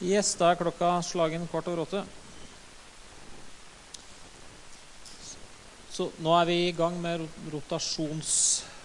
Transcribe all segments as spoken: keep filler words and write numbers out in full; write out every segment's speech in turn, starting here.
Yes, da er klokka slagen kvart over åtte. Så nå er vi i gang med rotasjons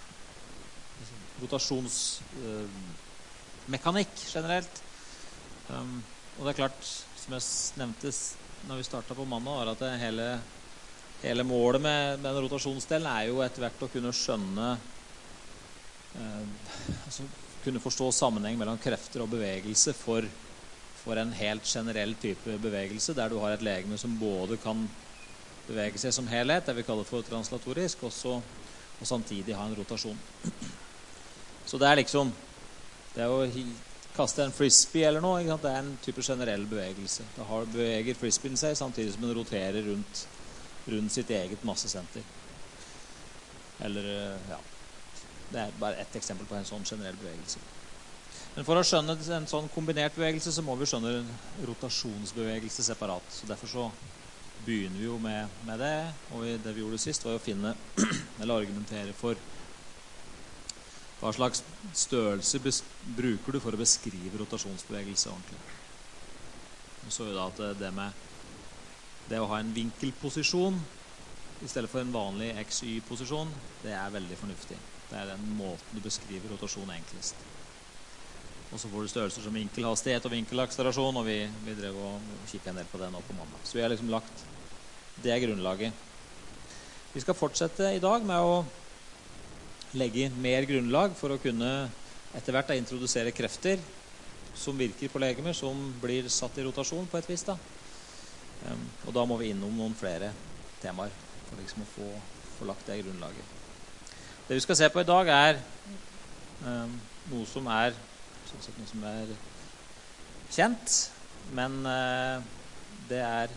rotasjonsmekanikk eh, generelt. Um, og det er klart, som jeg nevnte når vi startet på mandag, var at det hele, hele målet med, med den rotasjonsdelen er jo etter hvert å kunne skjønne eh, altså kunne forstå sammenheng mellom krefter og bevegelse for for en helt generell type bevegelse, der du har et legeme som både kan bevege seg som helhet, det vi kaller for translatorisk, også, og samtidig ha en rotasjon. Så det er liksom, det er å kaste en frisbee eller noe, ikke sant? Det er en type generell bevegelse. Da har, beveger frisbeen seg samtidig som den roterer rundt, rundt sitt eget massesenter. Eller, ja, det er bare ett eksempel på en sånn generell bevegelse. Men for å skjønne en sånn kombinert bevegelse, så må vi skjønne en rotasjonsbevegelse separat. Så derfor så begynner vi jo med, med det, og det vi gjorde sist var å finne, eller argumentere for hva slags størrelse bruker du for å beskrive rotasjonsbevegelse ordentlig. Vi så jo da at det med det å ha en vinkelposisjon i stedet for en vanlig X Y-posisjon, det er veldig fornuftig. Det er den måten du beskriver rotasjon enklest. Og så får du størrelser som vinkelhastighet og vinkelakselerasjon, og vi, vi drev og kikket en del på det nå på mandag. Så vi har liksom lagt det grunnlaget. Vi skal fortsette i dag med å legge mer grunnlag for å kunne etter hvert introdusere krefter som virker på legemer, som blir satt i rotasjon på et vis da. Um, og da må vi innom noen flere temaer for liksom å få, få lagt det grunnlaget. Det vi skal se på i dag er um, noe som er sånn sett noe som er kjent, men uh, det er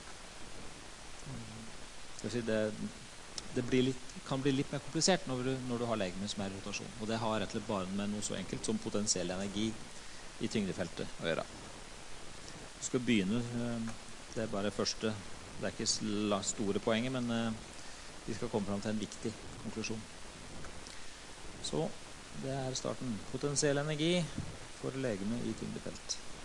skal vi si, det, det blir litt, kan bli litt mer komplisert når du, når du har legemer som er i rotasjon, og det har rett og slett bare med noe så enkelt som potensiell energi i tyngdefeltet å gjøre. Vi skal begynne, uh, det er bare første, det er ikke store poenget, men uh, vi skal komme frem til en viktig konklusjon. Så det er starten. Potensiell energi for legeme i tyngdefelt.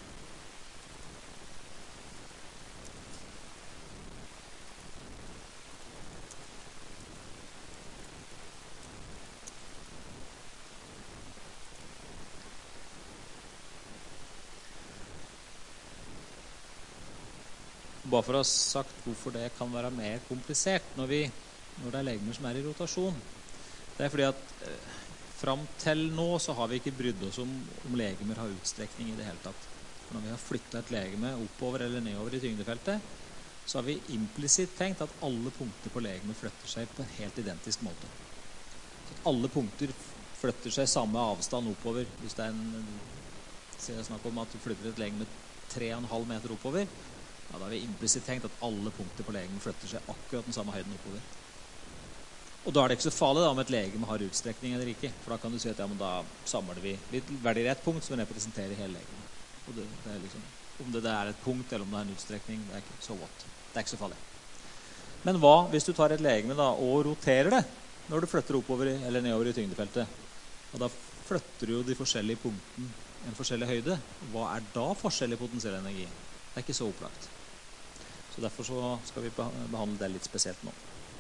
Bare for å ha sagt hvorfor det kan være mer komplisert når, vi, når det er legemer som er i rotasjon. Det er fordi at eh, Fram til nå så har vi ikke brydd oss om, om legemer har utstrekning i det hele tatt. Når vi har flyttet et legeme oppover eller nedover i tyngdefeltet, så har vi implisitt tenkt at alle punkter på legemet flytter seg på en helt identisk måte. Så at alle punkter flytter seg samme avstand oppover. Hvis det er en, så er det snakk om at du flytter et legeme tre komma fem meter oppover, ja, da har vi implisitt tenkt at alle punkter på legemet flytter seg akkurat den samme høyden oppover. Og da er det ikke så farlig da, om et legeme har utstrekning eller ikke, for da kan du si at ja, men da samler vi, vi velger et punkt som representerer hele legemet. Og det, det er liksom, om det er et punkt eller om det er en utstrekning, det er ikke så what. Det er ikke så farlig. Men hva hvis du tar et legeme da, og roterer det når du flytter oppover eller nedover i tyngdefeltet? Og da flytter du jo de forskjellige punktene en forskjellig høyde. Hva er da forskjellig potensiell energi? Det er ikke så opplagt. Så derfor så skal vi behandle det litt spesielt nå.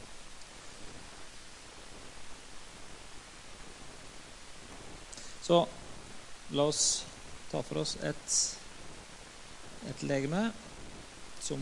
Så la oss ta for oss et, et legeme som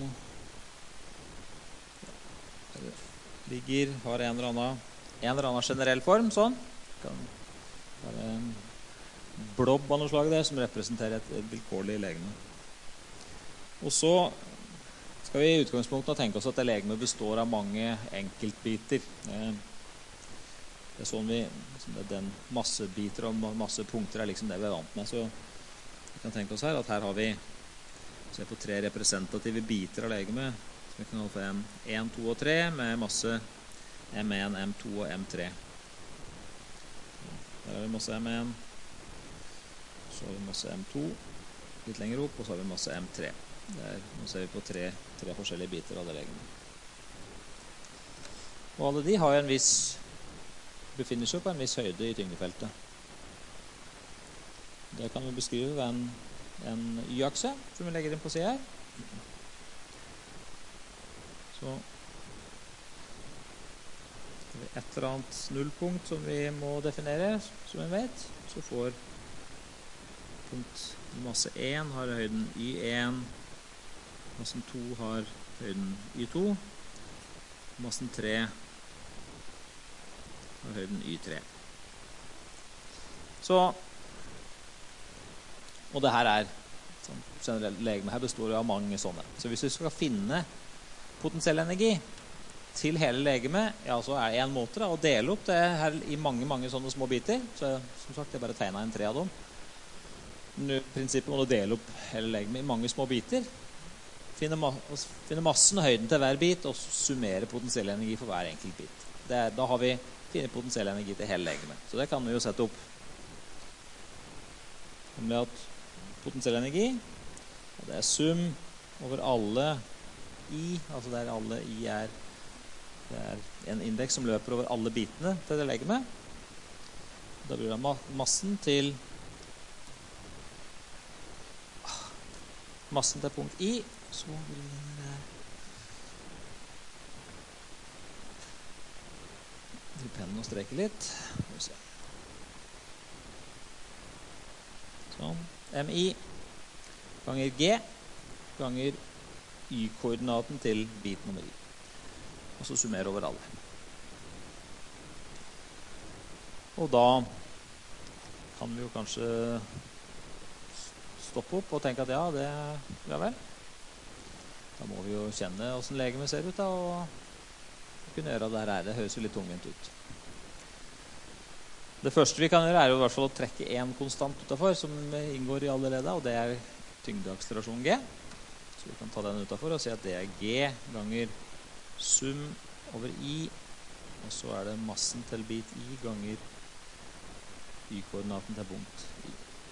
ligger, har en eller annen, en eller annen generell form, sånn. Det kan være en blob av noe slag der, som representerer et, et vilkårlig legeme. Og så skal vi i utgangspunktet tenke oss at det legeme består av mange enkeltbiter. Det er sånn vi, den masse biter og masse punkter er liksom det vi er vant med. Så vi kan tenke oss her at her har vi se på tre representative biter av legemet, som vi kan kalle for en, to og tre, med masse M en, M to og M tre. Der har vi masse M en, så har vi masse M to, litt lenger opp, og så har vi masse M tre. Der, nå ser vi på tre, tre forskjellige biter av det legemet. Og alle de har en viss befinner seg på en viss høyde i tyngdefeltet. Det kan vi beskrive ved en en y-akse som vi legger inn på siden her. Så et eller annet nullpunkt som vi må definere, som vi vet. Så får punkt masse én har høyden y én, massen to har høyden y to, massen tre har høyden y tre. Så, og det her er, sånn, generelt legeme her består av mange sånne. Så hvis vi skal finne potensiell energi til hele legemet, ja, så er det en måte da, å dele opp det her i mange, mange sånne små biter. Så som sagt, jeg bare tegnet en tre av dem. Nå, prinsippet må du dele opp hele legemet i mange små biter. Finne, ma finne massen og høyden til hver bit, og summere potensiell energi for hver enkelt bit. Det er, da har vi finnet potensiell energi til hele legemet. Så det kan vi jo sette opp. Nemlig at potensiell energi, det er sum over alle i, altså der alle i er, det er en indeks som løper over alle bitene til det legemet. Da blir det ma massen til massen til punkt i, så vil den til pennen og streke litt. Sånn. Mi ganger g ganger y-koordinaten til bit nummer i. Og så summere over alle. Og da kan vi jo kanskje stoppe opp og tenke at ja, det ja vel. Da må vi jo kjenne hvordan legemet ser ut da, og kunne gjøre det her. Det høres jo litt tungvint ut. Det første vi kan gjøre er jo i hvert fall å trekke en konstant utenfor som inngår i alle ledda, og det er tyngdeakselerasjon G. Så vi kan ta den utenfor og si at det er G ganger sum over I, og så er det massen til bit I ganger y-koordinaten til punkt I.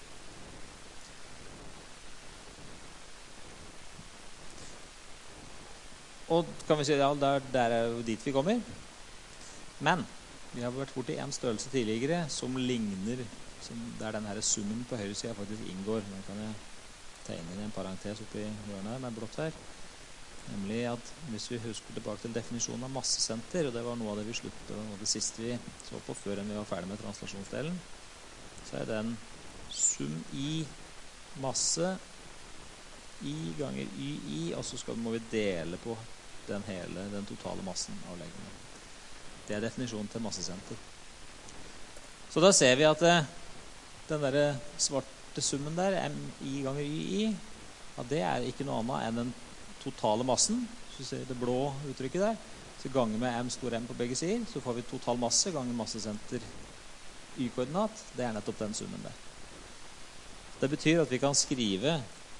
Og kan vi si, ja, der, der er jo dit vi kommer. Men vi har vært borti en størrelse tidligere som ligner, som der den her summen på høyre siden faktisk inngår. Den kan jeg tegne inn en parentes oppi hjørnet her med blått her. Nemlig at hvis vi husker tilbake til definisjonen av massesenter, og det var noe av det vi sluttet, og det siste vi så på før enn vi var ferdig med translasjonsdelen, så er den sum i masse I ganger y i, og så skal, må vi dele på den hele, den totale massen av legemet. Det er definisjonen til massesenter. Så da ser vi at eh, den der svarte summen der, mi ganger yi, ja, det er ikke noe annet enn den totale massen. Så ser vi det blå uttrykket der. Så ganger med m stor M på begge sider, så får vi total masse ganger massesenter y-koordinat. Det er nettopp den summen der. Det betyr at vi kan skrive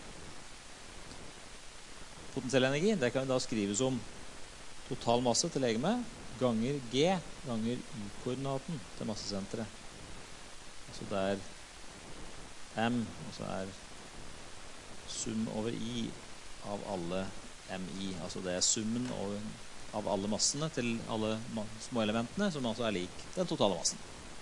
potensiell energi. Det kan vi da skrive som total masse til legemet ganger G ganger y-koordinaten til massesenteret. Så det er M, og så er sum over I av alle mi. Altså det er summen over, av alle massene til alle små elementene, som altså er lik den totale massen.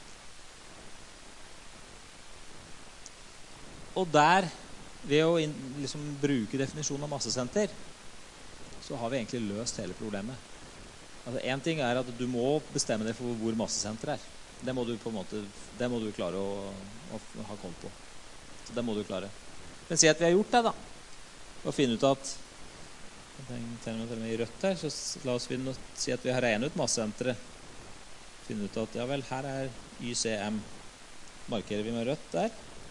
Og der, ved å in, liksom, bruke definisjonen av massesenter, så har vi egentlig løst hele problemet. Altså, en ting er at du må bestemme deg for hvor massesenteret er. Det må du på en måte, det må du klare å, å ha koll på. Så det må du klare. Men si at vi har gjort det da, og finne ut at, jeg tenker meg i rødt her, så la oss finne, si at vi har regnet ut massesenteret. Finne ut at, ja vel, her er Y C M. Markerer vi med rødt der.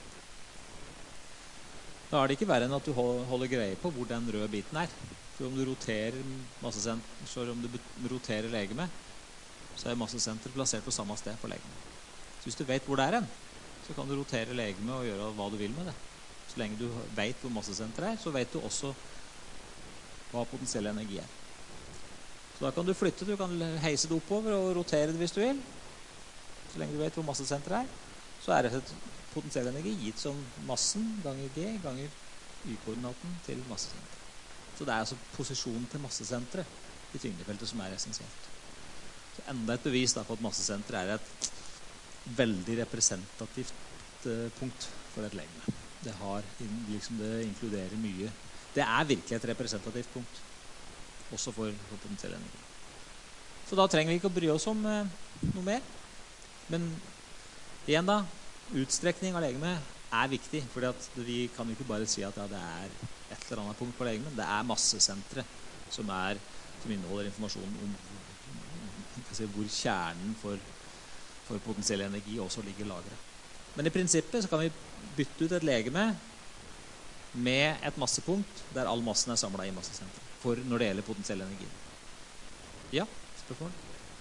Da er det ikke verre enn at du holder greie på hvor den røde biten er. For om du roterer massesenter, så om du roterer legemet, så er massesenter plassert på samme sted på legemet. Så hvis du vet hvor det er en, så kan du rotere legemet og gjøre hva du vil med det. Så lenge du vet hvor massesenter er, så vet du også hva potensiell energi er. Så da kan du flytte, du kan heise det oppover og rotere det hvis du vil. Så lenge du vet hvor massesenter er, så er det potensiell energi gitt som massen ganger G ganger y-koordinaten til massesenter. Så det er altså posisjonen til massesenteret i tyngdefeltet som er essensielt. Så enda et bevis da, på at massesenteret er et veldig representativt uh, punkt for et legeme. det, har, liksom det inkluderer mye. Det er virkelig et representativt punkt, også for, for potensiell energi. Så da trenger vi ikke å bry oss om eh, noe mer. Men igjen da, utstrekning av legeme er viktig, fordi at vi kan jo ikke bare si at ja, det er et eller annet punkt på legemet. Det er massesentre som, er, som inneholder informasjon om si, hvor kjernen for, for potensiell energi også ligger lagret. Men i prinsippet så kan vi bytte ut et legeme med et massepunkt der all massen er samlet i massesentret, for når det gjelder potensiell energi. Ja, spørsmål?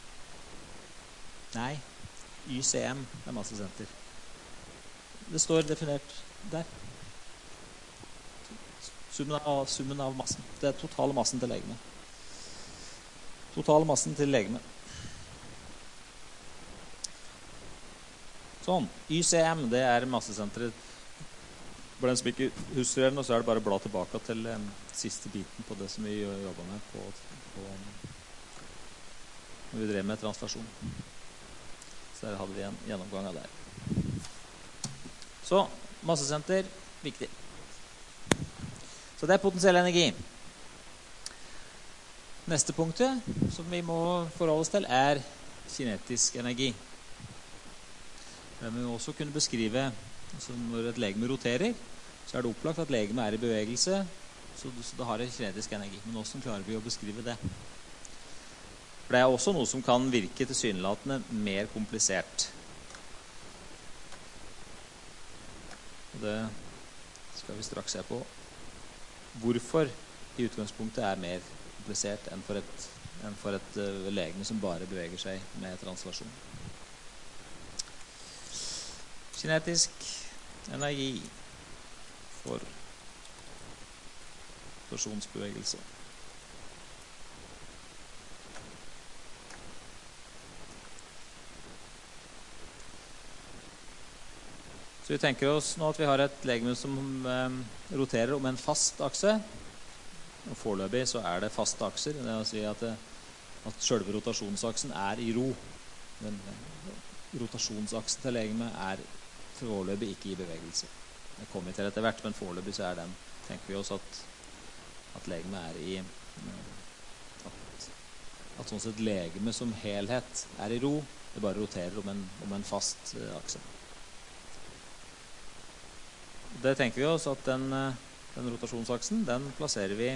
Nei, Y C M er massesenter. Det står definert der. Summen av, summen av massen. Det er totale massen til legeme. Totale massen til legeme. Sånn. Y C M, det er massesenteret. For den som ikke husker den, så er det bare å bla tilbake til um, siste biten på det som vi jobbet med på, på når vi drev med translasjon. Så der hadde vi en gjennomgang av det. Så, massesenter, viktig. Så det er potensiell energi. Neste punktet som vi må forholde oss til er kinetisk energi. Det må vi også kunne beskrive, altså når et legeme roterer, så er det opplagt at legemet er i bevegelse, så det har en kinetisk energi. Men hvordan klarer vi å beskrive det? For det er også noe som kan virke tilsynelatende mer komplisert. Og det skal vi straks se på. Hvorfor i utgangspunktet er mer komplisert enn for et, enn for et uh, legeme som bare beveger seg med translasjon. Kinetisk energi for rotasjonsbevegelse. Så vi tenker oss nå at vi har et legeme som um, roterer om en fast akse. Og foreløpig så er det faste akser. Det vil si at, det, at selve rotasjonsaksen er i ro. Den rotasjonsaksen til legemet er foreløpig ikke i bevegelse. Det kommer til etter hvert, men foreløpig så er den, tenker vi oss at, at legemet er i at, at sånn sett legeme som helhet er i ro. Det bare roterer om en, om en fast uh, akse. Det tenker vi oss at den, den rotasjonsaksen, den plasserer vi,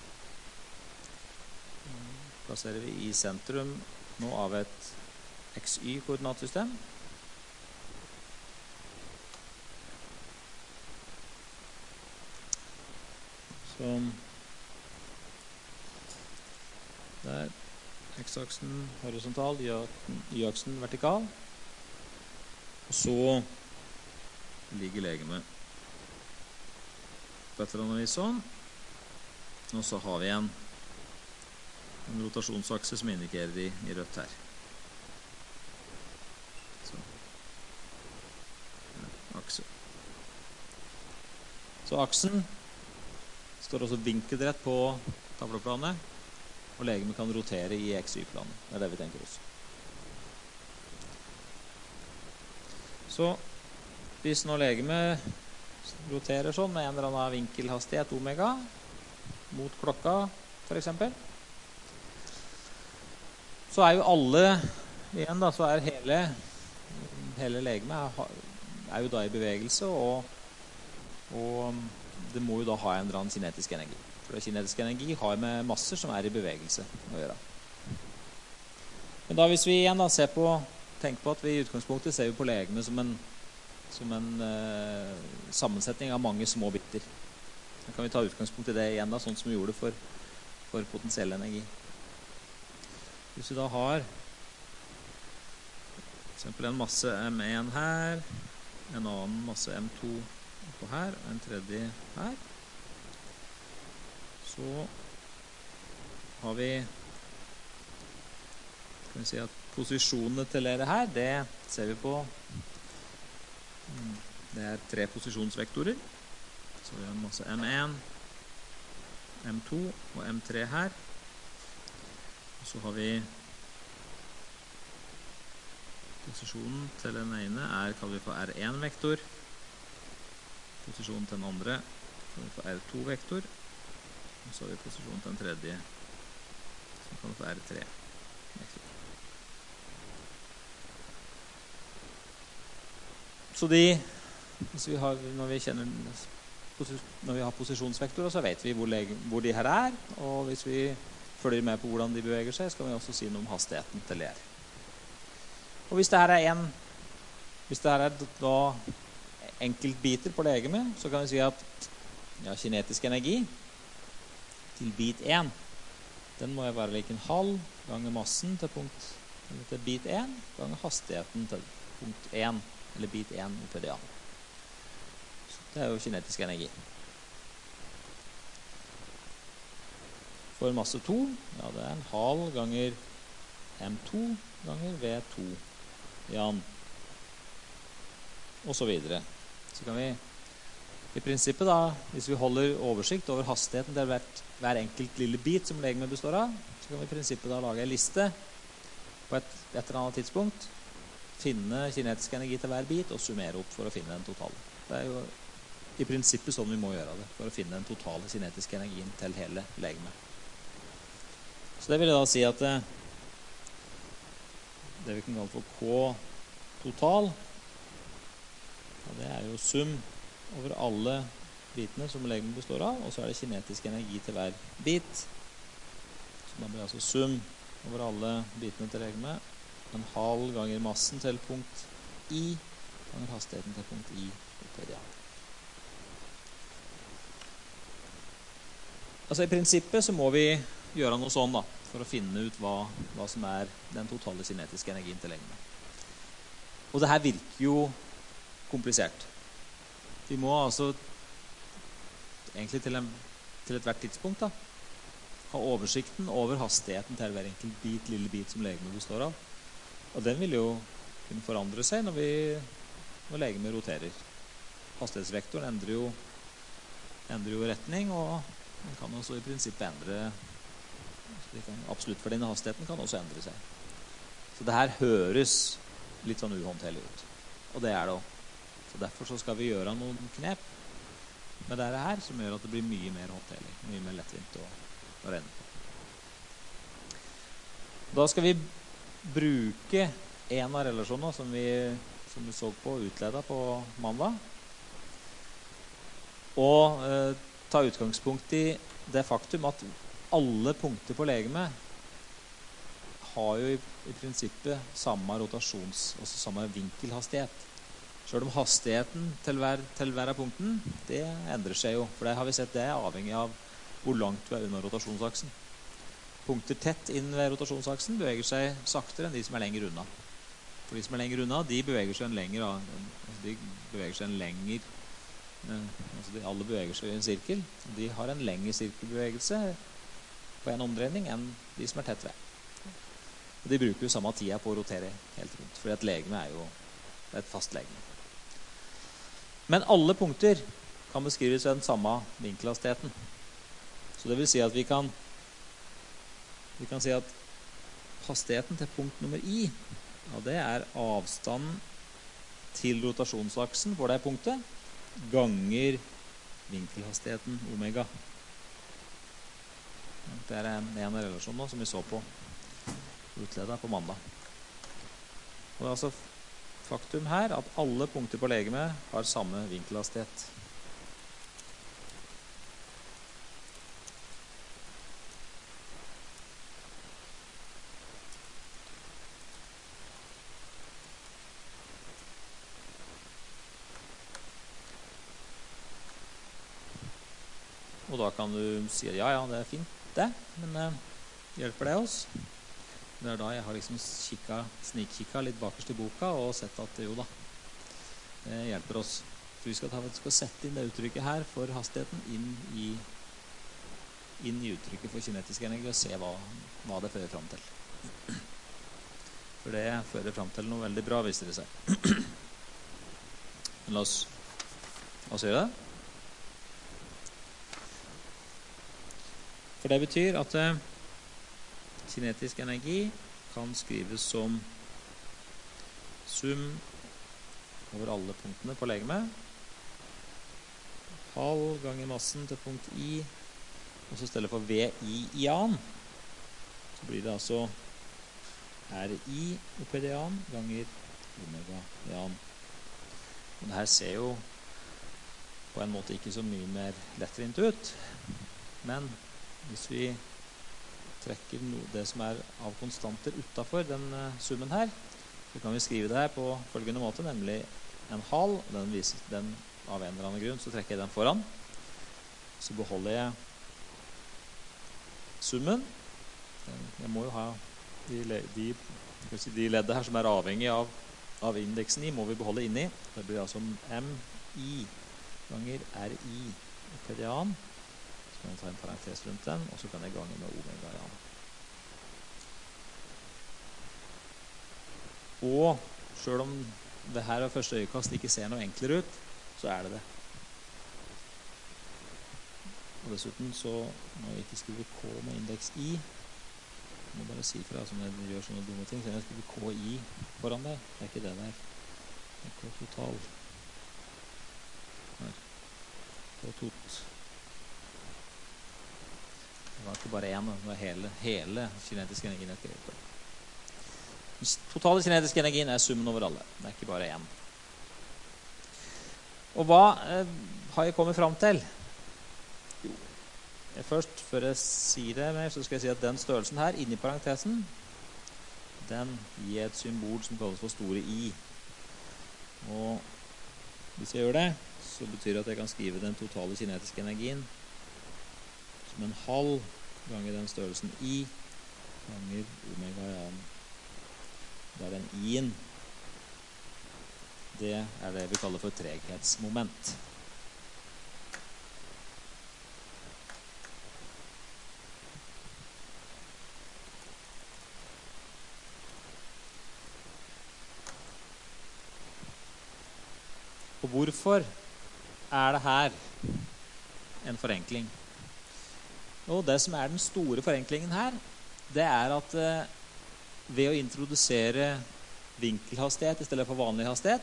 plasserer vi i sentrum nå av et X Y-koordinatsystem. Så der X-aksen horisontal, Y-aksen vertikal. Og så ligger legemet på et eller annet vis sånn. Og så har vi en, en rotasjonsakse som indikerer i, i rødt her. Så. Akse. Så aksen står også vinkelrett på tavleplanet, og legemet kan rotere i X Y-planet. Det er det vi tenker oss. Så hvis nå legemet roterer sånn med en eller annen vinkelhastighet omega mot klokka for eksempel, så er jo alle igjen da, så er hele hele legemet er, er jo da i bevegelse, og, og det må jo da ha en eller annen kinetisk energi, for kinetisk energi har med masser som er i bevegelse å gjøre. Men da hvis vi igjen da ser på, tenker på at vi i utgangspunktet ser vi på legemet som en som en uh, sammensetning av mange små biter. Da kan vi ta utgangspunkt i det igjen da, sånn som vi gjorde for, for potensiell energi. Hvis vi da har for eksempel en masse M en her, en annen masse M to oppå her, og en tredje her, så har vi, kan vi si at posisjonene til dere her, det ser vi på. Det er tre posisjonsvektorer. Så vi har en masse M en, M to og M tre her. Og så har vi posisjonen til den ene er, kaller vi for R en-vektor. posisjonen til den andre, så kan vi få R to vektor, og så har vi posisjonen til den tredje, så kan vi få R tre vektor. Så de, hvis vi har, når vi kjenner, når vi har posisjonsvektorer, så vet vi hvor, lege, hvor de her er, og hvis vi følger med på hvordan de beveger seg, skal vi også si noe om hastigheten til R. Og hvis det her er en, hvis det her er da enkeltbiter på legemet, så kan vi si at ja, kinetisk energi til bit én, den må være lik en halv ganger massen til, punkt, til bit én, ganger hastigheten til punkt én, eller bit én oppi det andre. Så det er jo kinetisk energi. For masse to, ja, det er en halv ganger M to ganger V to jan, og så videre. Så kan vi i prinsippet da, hvis vi holder oversikt over hastigheten til hvert, hver enkelt lille bit som legemet består av, så kan vi i prinsippet da lage en liste på et, et eller annet tidspunkt, finne kinetisk energi til hver bit og summere opp for å finne den totale. Det er jo i prinsippet sånn vi må gjøre det, for å finne den totale kinetiske energien til hele legemet. Så det vil da si at det, det vi kan kalle for K total, ja, det er jo sum over alle bitene som legemet består av, og så er det kinetisk energi til hver bit. Så da blir altså sum over alle bitene til legemet, en halv ganger massen til punkt I, ganger hastigheten til punkt I oppi det. Altså i prinsippet så må vi gjøre noe sånn da, for å finne ut hva, hva som er den totale kinetiske energien til legemet. Og det her virker jo komplisert. Vi må altså egentlig til, en, til et hvert tidspunkt da, ha oversikten over hastigheten til hver enkelt bit, lille bit som legemet består av. Og den vil jo kunne forandre seg når, vi, når legemet roterer. Hastighetsvektoren endrer jo, endrer jo retning, og den kan også i prinsippet endre, kan, absolutt for denne hastigheten kan også endre seg. Så det her høres litt sånn uhåndterlig ut. Og det er det også. Så derfor så skal vi gjøre noen knep med dette her, som gjør at det blir mye mer håndterlig, mye mer lettvint å, å regne på. Da skal vi bruke en av relasjonene som vi, som vi så på utledet på mandag, og eh, ta utgangspunkt i det faktum at alle punkter på legemet har jo i, i prinsippet samme rotasjons, altså samme vinkelhastighet. Selv om hastigheten til hver, til hver av punkten, det endrer seg jo, for det har vi sett, det er avhengig av hvor langt du er under rotasjonsaksen. Punkter tett inn ved rotasjonsaksen beveger seg saktere enn de som er lenger unna. For de som er lenger unna, de beveger seg en lenger, altså de beveger seg en lenger, altså de alle beveger seg i en sirkel. De har en lengre sirkelbevegelse på en omdreining enn de som er tett ved. Og de bruker jo samme tida på å rotere helt rundt, fordi at legeme er jo et fast legeme. Men alle punkter kan beskrives ved den samme vinkelhastigheten. Så det vil si at vi kan Vi kan si at hastigheten til punkt nummer I, ja, det er avstanden til rotasjonsaksen for det punktet, ganger vinkelhastigheten omega. Det er en, en relasjon nå, som vi så på utledet på mandag. Og det er altså faktum her at alle punkter på legemet har samme vinkelhastighet. Og da kan du si at ja, ja, det er fint det, men uh, hjelper det oss? Det er da jeg har liksom kikket, snikkikket litt bakerst i boka og sett at jo da, det hjelper oss. For vi skal, ta, vi skal sette inn det uttrykket her for hastigheten inn i, inn i uttrykket for kinetisk energi og se hva, hva det fører frem til. For det fører frem til noe veldig bra, viser det seg. Men la oss, la oss gjøre det. For det betyr at eh, kinetisk energi kan skrives som sum over alle punktene på legemet halv ganger massen til punkt I, og så stedet for V I i an, så blir det altså R I opphøyd i an ganger omega i an. Og det her ser jo på en måte ikke så mye mer lettvint ut, men hvis vi trekker no, det som er av konstanter utenfor den uh, summen her, så kan vi skrive det her på følgende måte, nemlig en halv, den viser den av en eller annen grunn, så trekker jeg den foran. Så beholder jeg summen. Jeg må jo ha de, de, si, de leddet her som er avhengig av, av indeksen I, må vi beholde inni. Det blir altså M I ganger R I opphøyd i an. Så kan jeg ta en parentes rundt den, og så kan jeg gange med omega i an. Og selv om det her ved første øyekast ikke ser noe enklere ut, så er det det. Og dessuten så må jeg ikke skrive K med indeks I. Jeg må bare si fra som jeg gjør sånne dumme ting, så jeg skriver K I foran der. Det er ikke det der. Det er K total. Her. K tot. Det var ikke bare en, det var hele, hele kinetiske energien jeg skrev på. Den totale kinetiske energien er summen over alle. Det er ikke bare en. Og hva eh, har jeg kommet frem til? Jo, jeg først, før jeg sier det mer, så skal jeg si at den størrelsen her, inni parentesen, den gir et symbol som kalles for store I. Og hvis jeg gjør det, så betyr det at jeg kan skrive den totale kinetiske energien som en halv ganger den størrelsen I ganger omega i an. Der den I-en, det er det vi kaller for treghetsmoment. Og hvorfor er det her en forenkling? Og det som er den store forenklingen her, det er at eh, ved å introdusere vinkelhastighet i stedet for vanlig hastighet,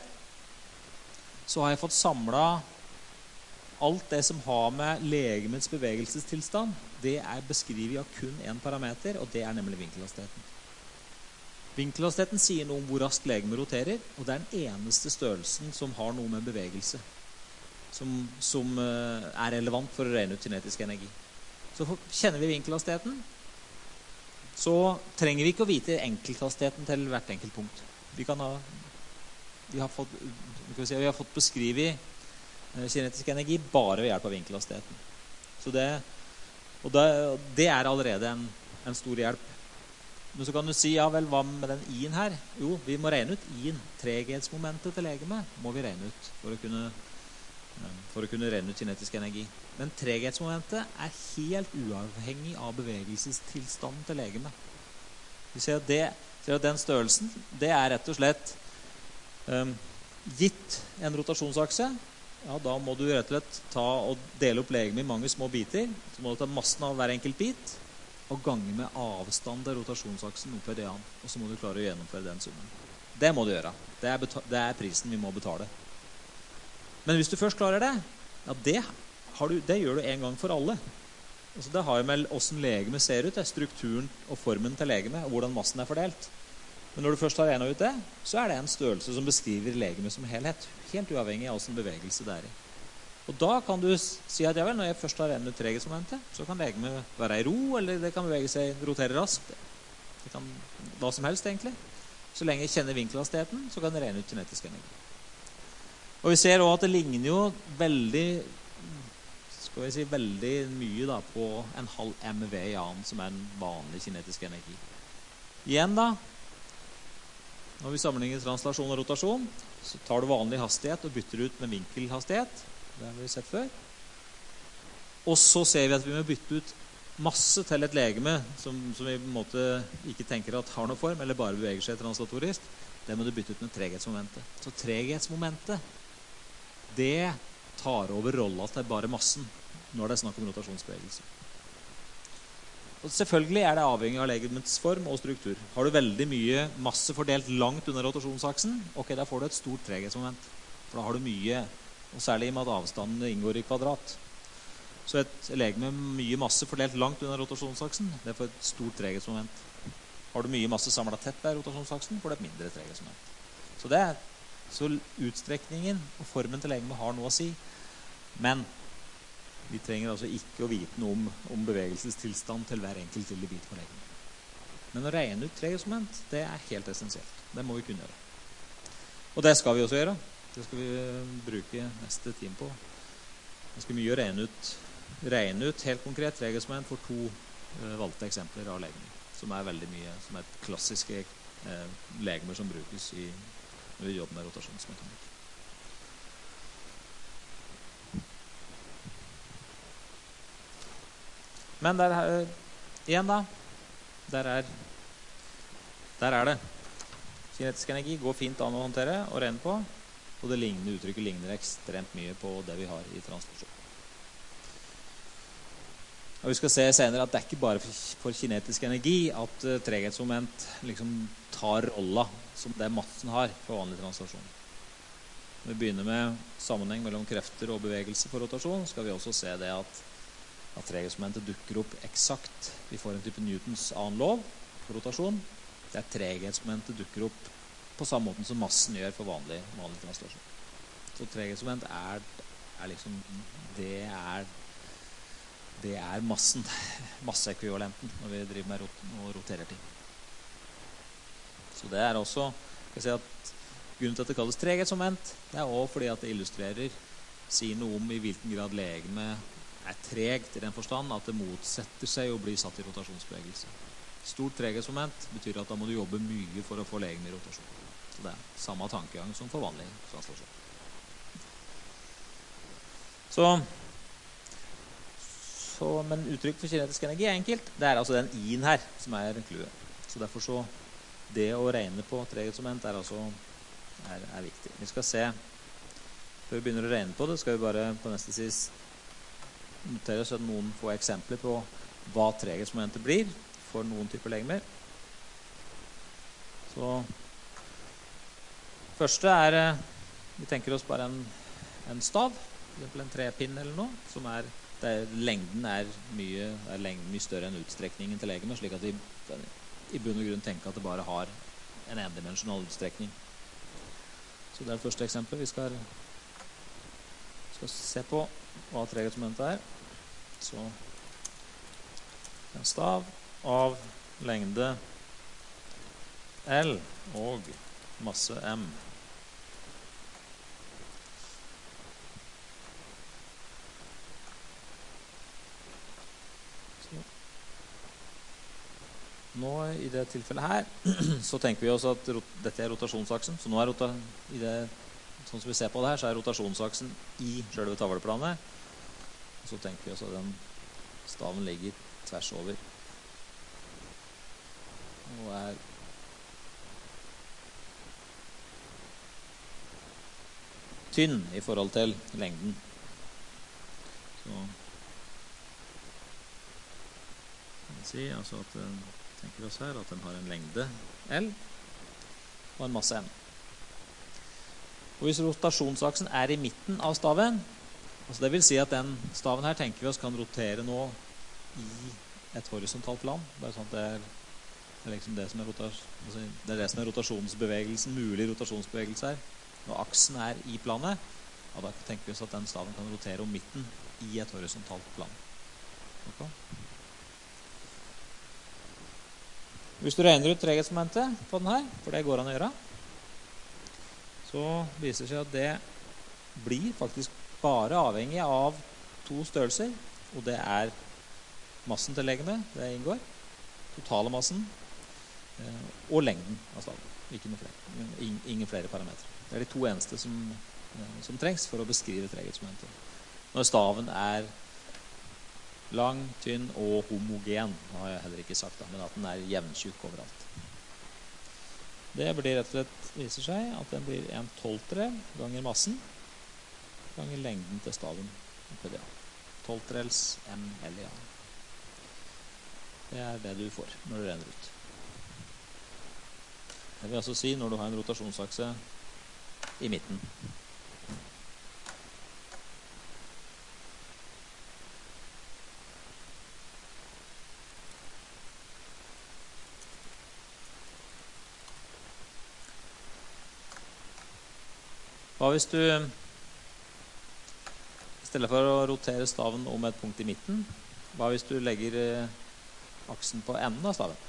så har jeg fått samlet alt det som har med legemets bevegelsestilstand. Det er beskrevet av kun en parameter, og det er nemlig vinkelhastigheten. Vinkelhastigheten sier noe om hvor raskt legemet roterer, og det er den eneste størrelsen som har noe med bevegelse, som, som uh, er relevant for å regne ut kinetisk energi. Så for, kjenner vi vinkelhastigheten, så trenger vi ikke å vite enkelthastigheten til hvert enkelt punkt. Vi, kan ha, vi, har, fått, vi, kan si, vi har fått beskrevet uh, kinetisk energi bare ved hjelp av vinkelhastigheten. Så det, og det, det er allerede en, en stor hjelp. Men så kan du si, ja vel, hva med den I-en her? Jo, vi må regne ut I-en. Treghetsmomentet til legemet må vi regne ut for å kunne, for å kunne regne ut kinetisk energi. Men treghetsmomentet er helt uavhengig av bevegelsestilstanden til legemet. Vi ser at, det, ser at den størrelsen, det er rett og slett um, gitt en rotasjonsakse. Ja, da må du rett og slett ta og dele opp legemet i mange små biter. Så må du ta massen av hver enkelt bit og gange med avstand til rotasjonsaksen opphøyd i an. Og så må du klare å gjennomføre den summen. Det må du gjøre. Det er, det er prisen vi må betale. Men hvis du først klarer det, ja, det, har du, det gjør du en gang for alle. Altså, det har jo med hvordan legemet ser ut, det er strukturen og formen til legemet, og hvordan massen er fordelt. Men når du først har regnet ut det, så er det en størrelse som beskriver legemet som helhet, helt uavhengig av hvordan bevegelse det er i. Og da kan du si at ja vel, når jeg først har regnet ut treghetsmomentet, så kan legemet være i ro, eller det kan bevege seg, rotere raskt. Det kan hva som helst egentlig. Så lenge jeg kjenner vinkelhastigheten, så kan jeg regne ut kinetisk energi. Og vi ser også at det ligner jo veldig, skal vi si, veldig mye da, på en halv M V i an, som er en vanlig kinetisk energi. Igjen da, når vi sammenligner translasjon og rotasjon, så tar du vanlig hastighet og bytter ut med vinkelhastighet. Det har vi sett før. Og så ser vi at vi må bytte ut masse til et legeme som, som vi på en måte ikke tenker at har noen form, eller bare beveger seg translatorisk. Det må du bytte ut med treghetsmomentet. Så treghetsmomentet, det tar over rollen til bare massen når det er snakk om rotasjonsbevegelse. Og selvfølgelig er det avhengig av legemets form og struktur. Har du veldig mye masse fordelt langt under rotasjonsaksen, ok, da får du et stort treghetsmoment. For da har du mye og særlig i og med at avstanden inngår i kvadrat. Så et legeme med mye masse fordelt langt under rotasjonsaksen, det får et stort treghetsmoment. Har du mye masse samlet tett på rotasjonsaksen, får du et mindre treghetsmoment. Så, det er, så utstrekningen og formen til legemet har noe å si, men vi trenger altså ikke å vite noe om, om bevegelsestilstand til hver enkelt lille bit på legemet. Men å regne ut treghetsmoment, det er helt essensielt. Det må vi kunne gjøre. Og det skal vi også gjøre. Det skal vi bruke neste time på. Det skal mye regne ut, regne ut helt konkret treghetsmoment for to uh, valgte eksempler av legemer, som er veldig mye, som er klassiske uh, legemer som brukes i, når vi jobber med rotasjonsmekanikk. Men der er, igjen da, der er, der er det. Kinetisk energi går fint an å håndtere og regne på, og det lignende uttrykket ligner ekstremt mye på det vi har i translasjon. Og vi skal se senere at det er ikke bare for kinetisk energi at uh, treghetsmoment liksom tar rolla som det massen har for vanlig translasjon. Når vi begynner med sammenheng mellom krefter og bevegelse for rotasjon, skal vi også se det at at treghetsmomentet dukker opp eksakt. Vi får en type Newtons annen lov for rotasjon. Det er treghetsmomentet dukker opp på samme måte som massen gjør for vanlig, vanlig translasjon. Så treghetsmoment er, er liksom, det er, det er massen, masseekvivalenten når vi driver med rot, og roterer ting. Så det er også, skal jeg si at grunnen til at det kalles treghetsmoment, det er også fordi at det illustrerer, sier noe om i hvilken grad legemet er tregt i den forstand at det motsetter seg å bli satt i rotasjonsbevegelse. Stort treghetsmoment betyr at da må du jobbe mye for å få legemet i rotasjon. Så det er samme tankegang som for vanlig translasjon. Så, så, men uttrykk for kinetisk energi er enkelt. Det er altså den i-en her som er kluet. Så derfor så, det å regne på treghetsmoment er altså er, er viktig. Vi skal se, før vi begynner å regne på det, skal vi bare på neste sis notere oss at noen får eksempler på hva treghetsmomentet blir for noen typer legemer. Så første er, vi tenker oss bare en, en stav, for eksempel en trepinn eller noe, som er, der lengden er mye, er lengden mye større enn utstrekningen til legemet, slik at vi i bunn og grunn tenker at det bare har en endimensjonal utstrekning. Så det er det første eksempelet vi skal, skal se på hva treghetsmomentet er. Så en stav av lengde L og masse M. Så. Nå i det tilfellet her så tenker vi oss at rot, dette er rotasjonsaksen. Så nå er rota, i det, sånn som vi ser på det her, så er rotasjonsaksen i selve tavleplanet. Og så tenker vi oss at den staven ligger tvers over og er tynn i forhold til lengden. Så kan vi si altså at den, tenker oss her at den har en lengde L og en masse M. Og hvis rotasjonsaksen er i midten av staven, altså det vil si at den staven her tenker vi oss kan rotere nå i et horisontalt plan. Bare sånn at det er, det er liksom det som er, rotas, altså det er det som er rotasjonsbevegelsen, mulig rotasjonsbevegelse her. Når aksen er i planet, ja, da tenker vi oss at den staven kan rotere om midten i et horisontalt plan. Okay. Hvis du regner ut treghetsmomentet på den her, for det går an å gjøre, så viser det seg at det blir faktisk bare avhengig av to størrelser, og det er massen til legemet, det inngår, totale massen, eh, og lengden av staven. Ikke noe flere, ingen flere parametre. Det er de to eneste som, eh, som trengs for å beskrive treghetsmomentet. Når staven er lang, tynn og homogen, det har jeg heller ikke sagt da, men at den er jevntjukk overalt. Det blir rett og slett, viser seg at den blir en tolvtedel ganger massen ganger lengden til staven oppi det. tolvtedels M L, ja. Det er det du får når du regner ut. Det vil altså si når du har en rotasjonsakse i midten. Hva hvis du i stedet for å rotere staven om et punkt i midten, hva hvis du legger eh, aksen på enden av staven?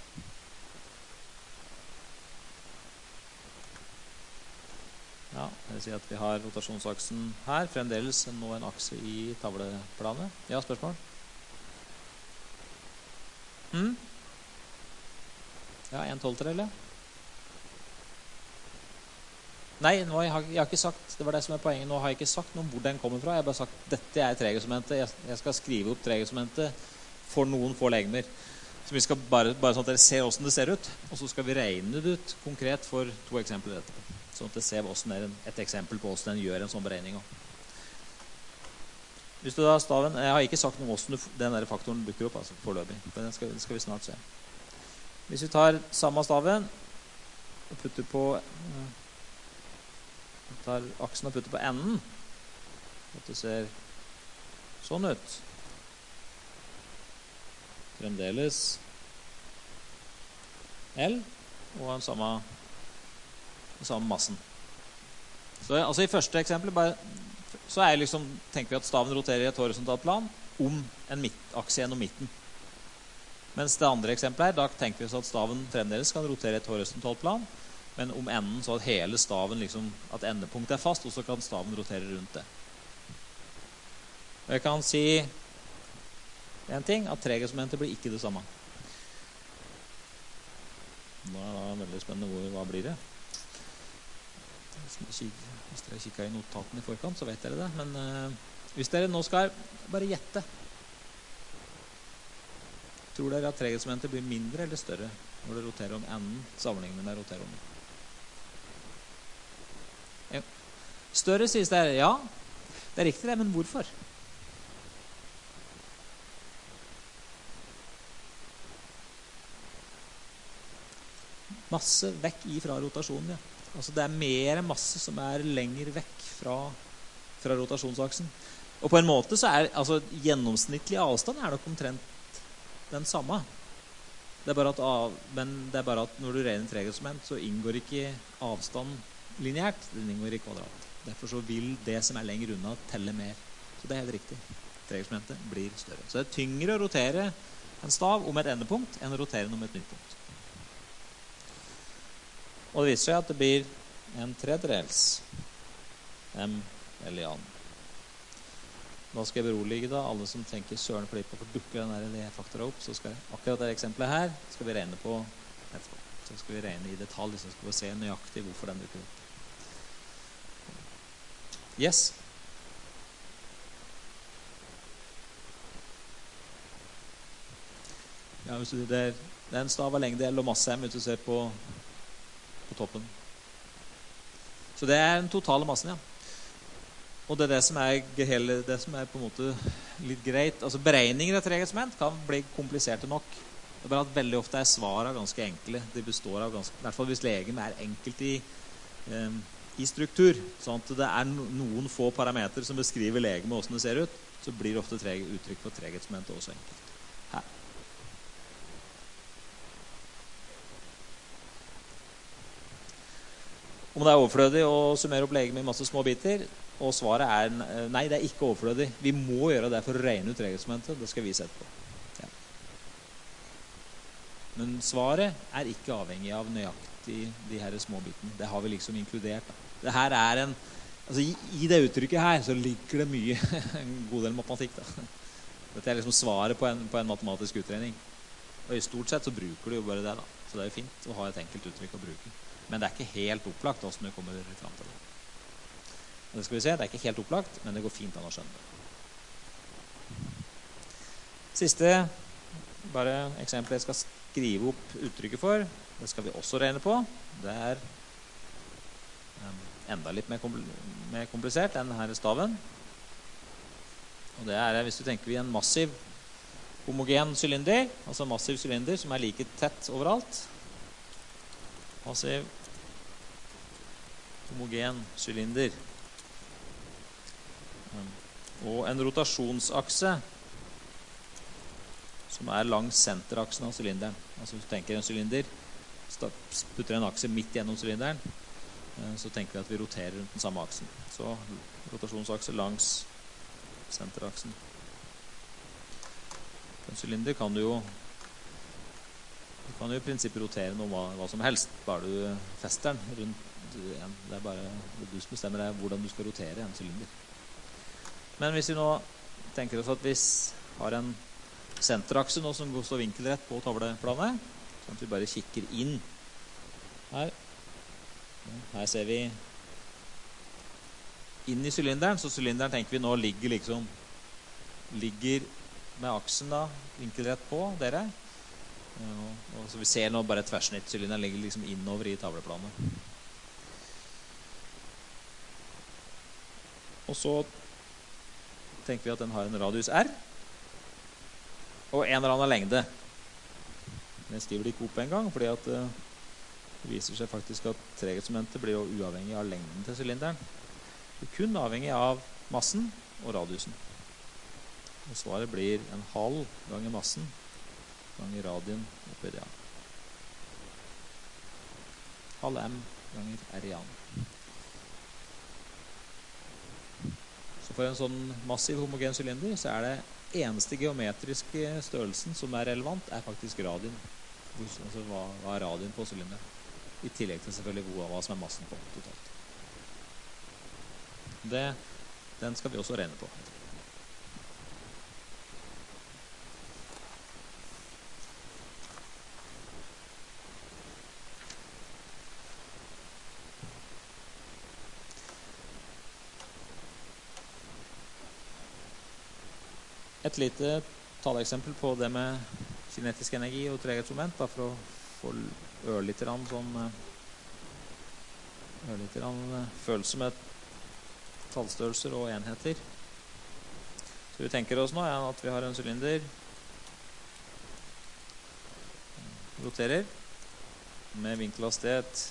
Ja, det vil si at vi har rotasjonsaksen her, fremdeles nå en akse i tavleplanet. Ja, spørsmål? Hmm? Ja, en tolvtredel, eller? Nei, nå har jeg, jeg har ikke sagt, det var det som er poenget, nå har jeg ikke sagt noe om hvor den kommer fra. Jeg har bare sagt, dette er treghedsmomentet, jeg, jeg skal skrive opp treghedsmomentet for noen få legemer. Så vi skal bare, bare sånn at dere ser hvordan det ser ut, og så skal vi regne det ut konkret for to eksempler etterpå. Sånn at dere ser hvordan er et eksempel på hvordan den gjør en sånn beregning også. Hvis du da staven, jeg har ikke sagt noe om hvordan den der faktoren dukker opp, altså foreløpig, men den skal, den skal vi snart se. Hvis vi tar samme staven og putter på tar aksen og putter på enden, at det ser sånn ut. Fremdeles L og den samme, den samme massen. Så altså i første eksempel bare, så er liksom, tenker vi at staven roterer i et horisontalt plan om en midt, akse gjennom midten. Mens det andre eksempelet her, da tenker vi oss at staven fremdeles kan rotere i et horisontalt plan, men om enden så at hele staven liksom, at endepunktet er fast, og så kan staven rotere rundt det. Og jeg kan si en ting, at treghedsmomentet blir ikke det samme. Nå er det veldig spennende hvor, hva blir det? Hvis dere kikker i notatene i forkant, så vet dere det. Men uh, hvis dere nå skal bare gjette, tror dere at treghedsmomentet blir mindre eller større når det roterer om enden sammenlignet med roterer om midten? Større sies det, ja, det er riktig det, men hvorfor? Masse vekk ifra rotasjonen, ja. Altså det er mer masse som er lenger vekk fra, fra rotasjonsaksen. Og på en måte så er, altså gjennomsnittlig avstand er nok omtrent den samme. Det er bare at, av, men det er bare at når du regner treghedsmoment, så inngår ikke avstand lineært, den inngår i kvadrat. Derfor så vil det som er lenger unna telle mer. Så det er helt riktig. Treghedsmomentet blir større. Så det er tyngre å rotere en stav om et endepunkt enn å rotere den om et nytt punkt. Og det viser seg at det blir en tredjedels M eller Jan. Da skal jeg berolige da alle som tenker søren fordi på for dukker den der faktoren opp, så skal akkurat det eksempelet her skal vi regne på etterpå. Så skal vi regne i detalj, så skal vi se nøyaktig hvorfor den dukker opp. Yes. Ja, hvis du, det, er, det er en stav av lengde L og masse M hvis du ser på, på toppen. Så det er den totale massen, ja. Og det er det som er, hele, det som er på en måte litt greit. Altså beregninger av treghedsmoment kan bli kompliserte nok. Det er bare at veldig ofte er svarene ganske enkle. Det består av ganske, i hvert fall hvis legeme er enkelt i um, i struktur, sånn at det er noen få parametre som beskriver legeme hvordan det ser ut, så blir det ofte treg, uttrykk for treghedsmomentet også enkelt. Her. Om det er overflødig å summere opp legeme i masse små biter, og svaret er nei, det er ikke overflødig. Vi må gjøre det for å regne ut treghedsmomentet, det skal vi sette på. Ja. Men svaret er ikke avhengig av nøyaktig de her små bitene. Det har vi liksom inkludert da. Det her er en, altså i, i det uttrykket her så ligger det mye, en god del matematikk da. Dette er liksom svaret på en, på en matematisk utregning. Og i stort sett så bruker du jo bare det da. Så det er jo fint å ha et enkelt uttrykk å bruke. Men det er ikke helt opplagt hvordan du kommer frem til det. Og det skal vi se, det er ikke helt opplagt, men det går fint an å skjønne det. Siste, bare eksempel jeg skal skrive opp uttrykket for. Det skal vi også regne på. Det er enda litt mer komplisert enn denne staven. Og det er, hvis du tenker vi en massiv homogen cylinder, altså massiv cylinder som er like tett overalt. Massiv homogen cylinder. Og en rotasjonsakse som er langs senteraksen av cylinderen. Altså hvis du tenker en cylinder, putter en akse midt gjennom cylinderen, eh, så tenker vi at vi roterer rundt den samme aksen. Så rotasjonsakse langs senteraksen. En sylinder kan du jo du kan jo i prinsippet rotere noe hva, hva som helst, bare du fester den rundt en. Det er bare det du som bestemmer deg hvordan du skal rotere en sylinder. Men hvis vi nå tenker oss at vi har en senterakse nå som står vinkelrett på tavleplanet, sånn at vi bare kikker inn her. Her ser vi inn i sylinderen, så sylinderen tenker vi nå ligger liksom ligger med aksen da, vinkelrett på dere. Og, og så vi ser nå bare et tverrsnitt. Sylinderen ligger liksom innover i tavleplanet. Og så tenker vi at den har en radius R og en eller annen lengde. Den skriver de ikke opp en gang, fordi at uh, det viser seg faktisk at treghetsmomentet blir jo uavhengig av lengden til sylinderen. Det er kun avhengig av massen og radiusen. Og svaret blir en halv ganger massen ganger radien oppi det. Halv m ganger r i annen. Så for en sånn massiv homogen sylinder så er det eneste geometriske størrelsen som er relevant, er faktisk radien. Altså hva, hva er radien på sylinderen? I tillegg til selvfølgelig hva, hva som er massen på totalt. Det, den skal vi også regne på. Et lite taleeksempel på det med kinetisk energi og treghetsmoment, da, for å få ørlite grann sånn ørlite grann følelse med tallstørrelser og enheter. Så vi tenker oss nå ja, at vi har en sylinder roterer med vinkelhastighet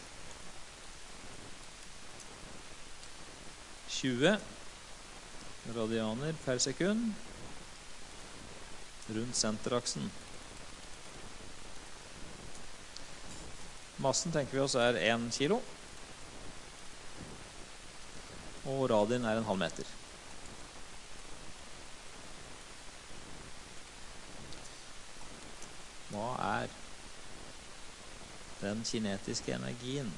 tjue radianer per sekund rundt senteraksen. Massen tenker vi oss er en kilo, og radien er en halv meter. Hva er den kinetiske energien?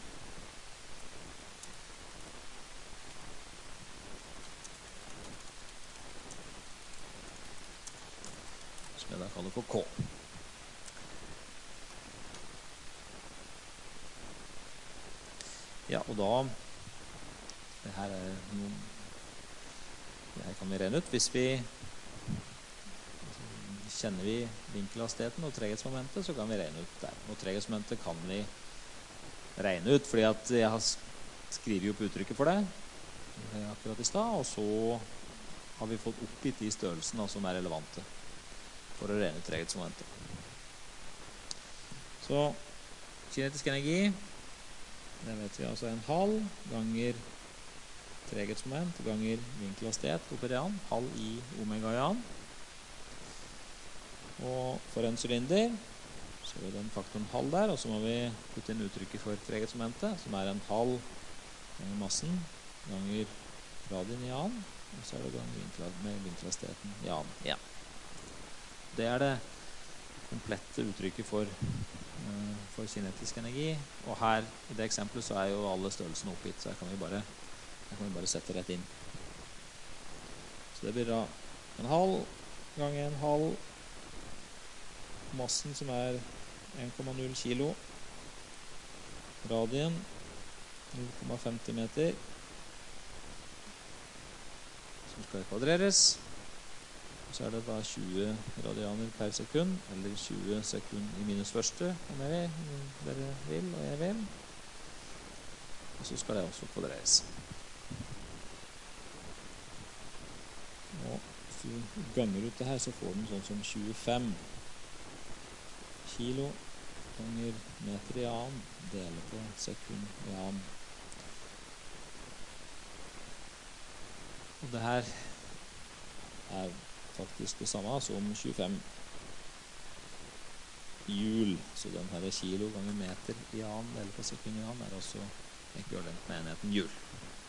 Som jeg da kaller for K. Ja, og da det her er noen det her kan vi regne ut hvis vi kjenner vi vinkelhastigheten og treghetsmomentet, så kan vi regne ut der. Og treghetsmomentet kan vi regne ut fordi at jeg har skrivet opp uttrykket for det akkurat i stad, og så har vi fått oppgitt de størrelsene som er relevante for å regne ut treghetsmomentet. Så kinetisk energi, det vet vi altså en halv ganger treghetsmoment ganger vinkelhastighet oppi rean, halv i omega i annen. Og for en sylinder så har vi den faktoren halv der, og så må vi putte inn uttrykket for treghetsmomentet, som er en halv ganger massen ganger radien i annen, og så er det ganger med vinkelhastigheten i annen. Ja. Det er det komplette uttrykket for, uh, for kinetisk energi, og her i det eksempelet så er jo alle størrelsene oppgitt, så her kan vi bare, her kan vi bare sette rett inn. Så det blir da en halv ganger en halv massen som er en komma null kilo, radien null komma femti meter, som skal kvadreres, og så er det da tjue radianer per sekund, eller tjue sekund i minus første, om jeg vil, dere vil, og jeg vil, og så skal det også kvadreres. Og hvis du ganger ut det her, så får den sånn som tjuefem kilo ganger meter i annen deler på sekund i annen. Og det her er faktisk det samme som tjuefem hjul, så den her kilo ganger meter i annen deler på sekund i annen er også ekvivalentmenigheten Hjul.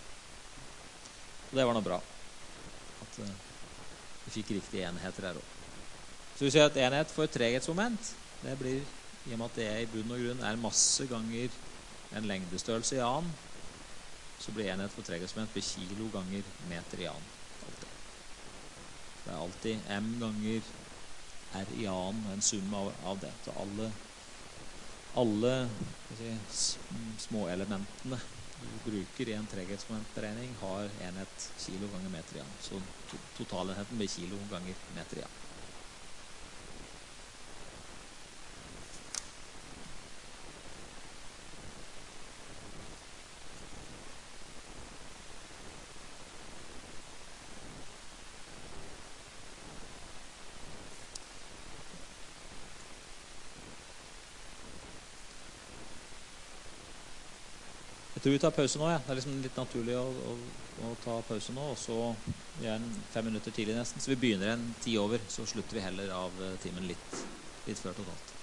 Og det var noe bra. At uh, vi fikk riktige enheter her også. Så vi ser at enhet for treghetsmoment, det blir, i og med at det i bunn og grunn er masse ganger en lengdestørrelse i annen, så blir enhet for treghetsmoment blir kilo ganger meter i annen. Alltid. Det er alltid m ganger r i annen, en sum av, av det. Så alle, alle si, små elementene du bruker i en treghetsmomentberegning har enhet kilo ganger meter i annen. Så to, totalenheten blir kilo ganger meter i annen. Jeg tror vi tar pause nå, ja. Det er liksom litt naturlig å, å, å ta pause nå, og så gjør en fem minutter tidlig nesten. Så vi begynner en ti over, så slutter vi heller av timen litt, litt før totalt.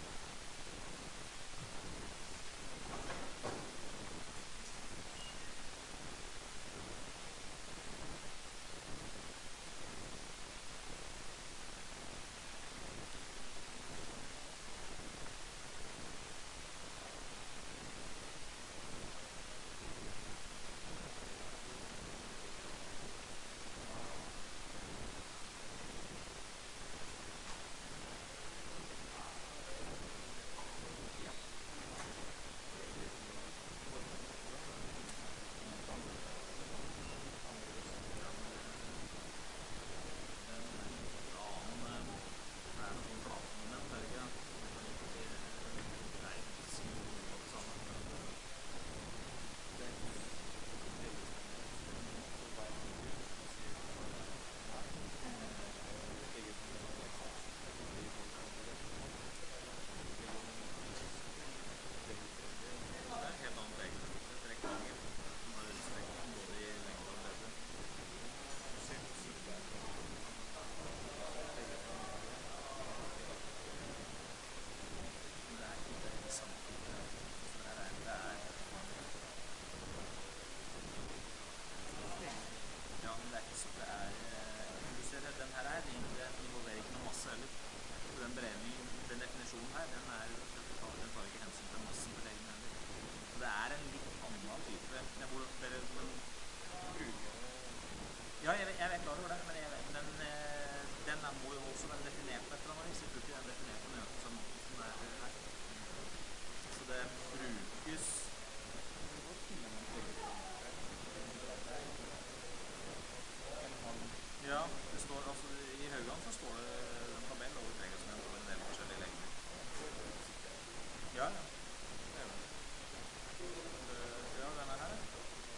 Ja, jeg, jeg er klar over det, men, jeg, men uh, den er, må jo også være definert på et eller annet vis. Jeg tror ikke den er definert på nøyaktig samme måte som det er her. Så det brukes... Ja, det står, altså, i Haugan så står det en tabell over treghetsmoment over en del forskjellige lengder. Ja, ja. Det er det. Ja, den er her.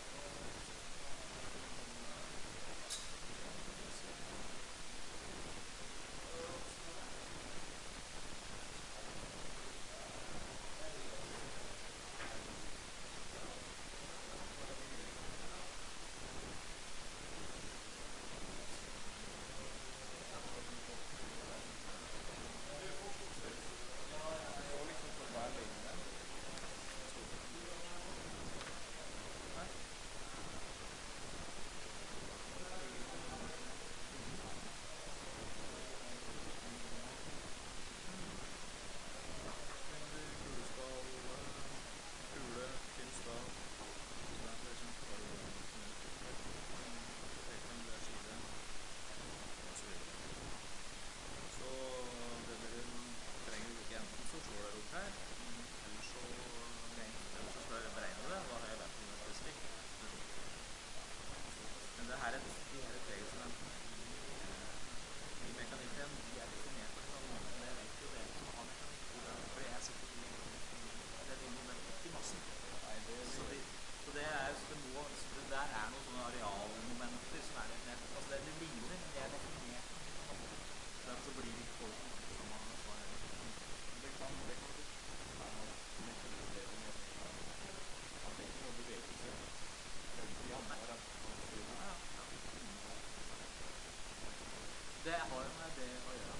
Det har jo med det å gjøre.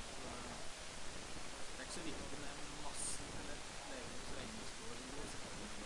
Det er ikke så viktig med, det er ikke så viktig med massen eller legenes regnestykke.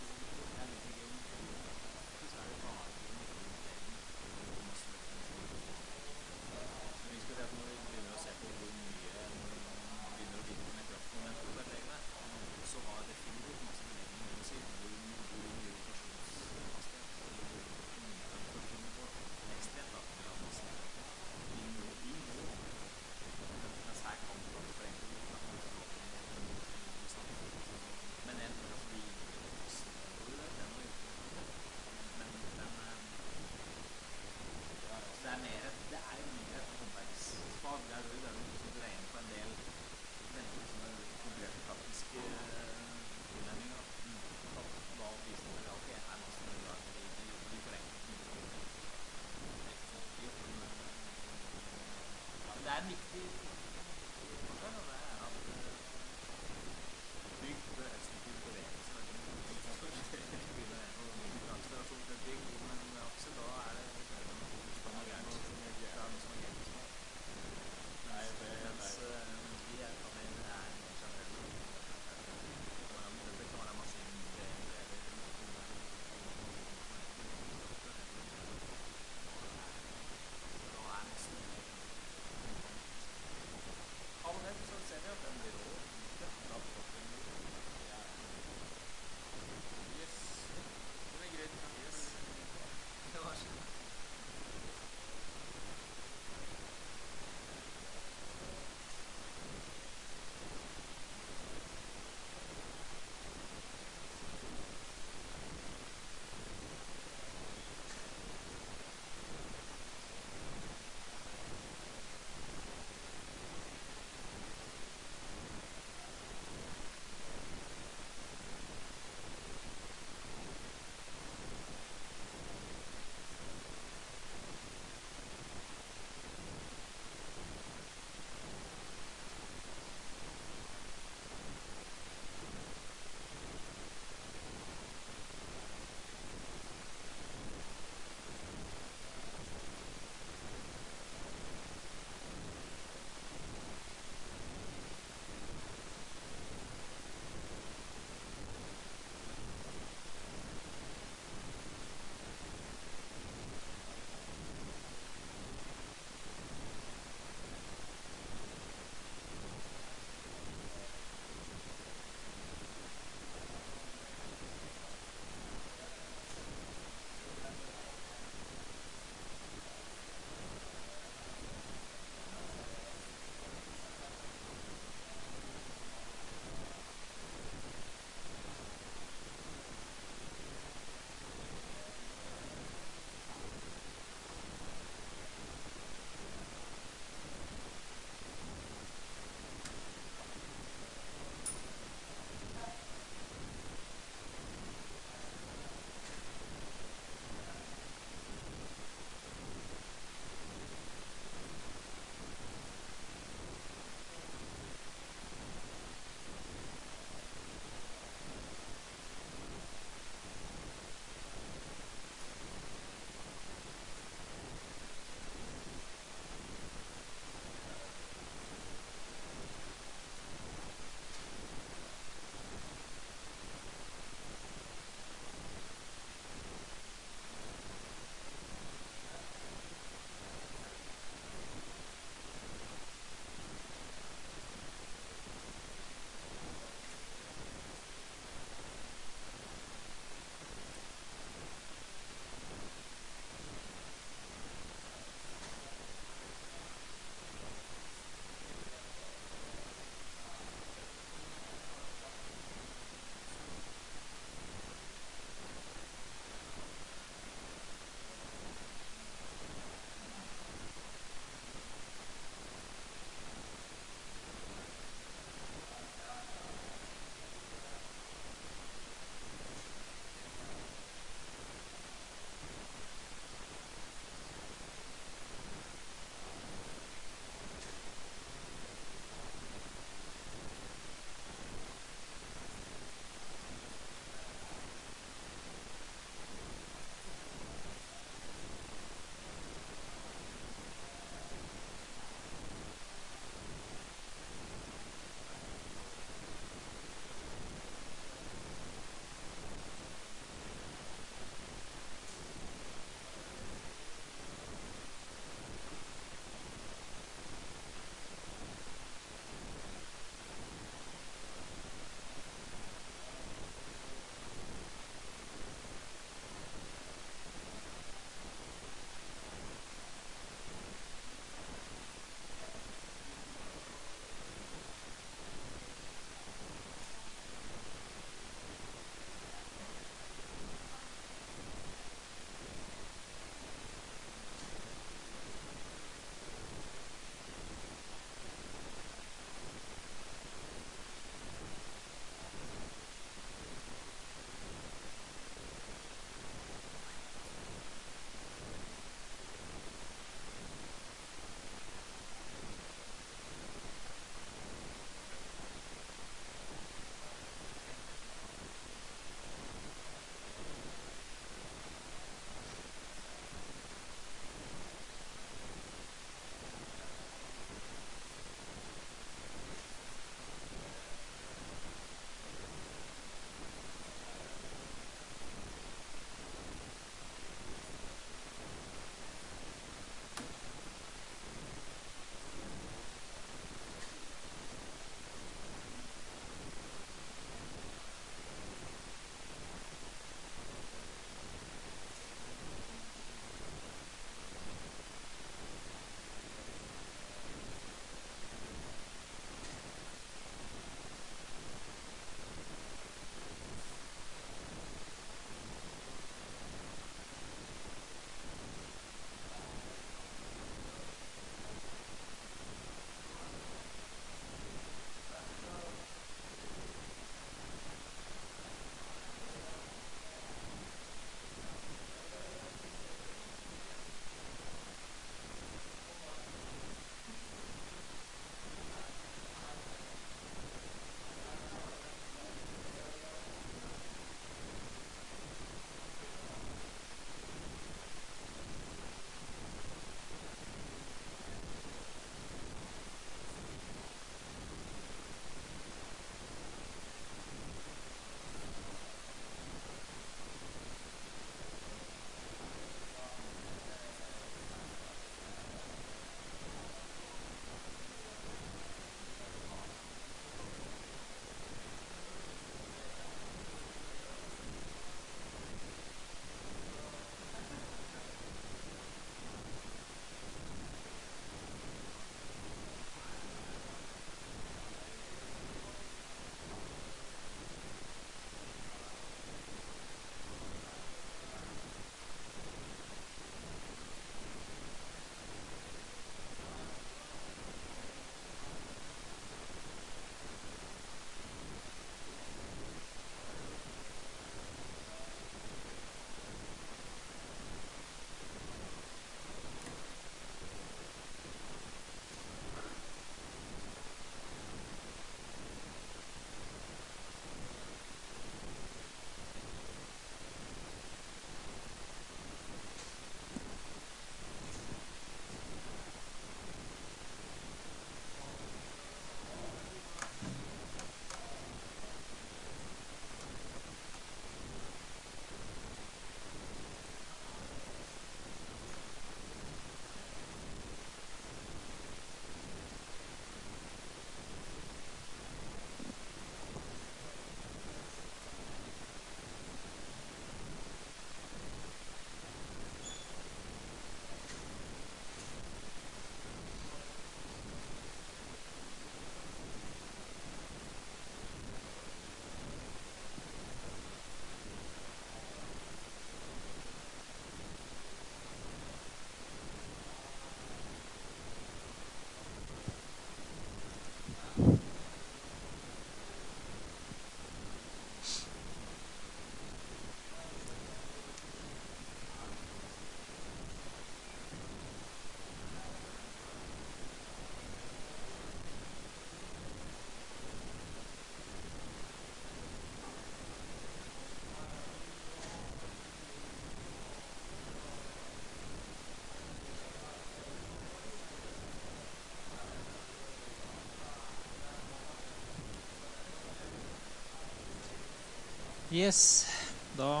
Yes, da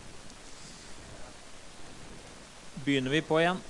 begynner vi på igjen.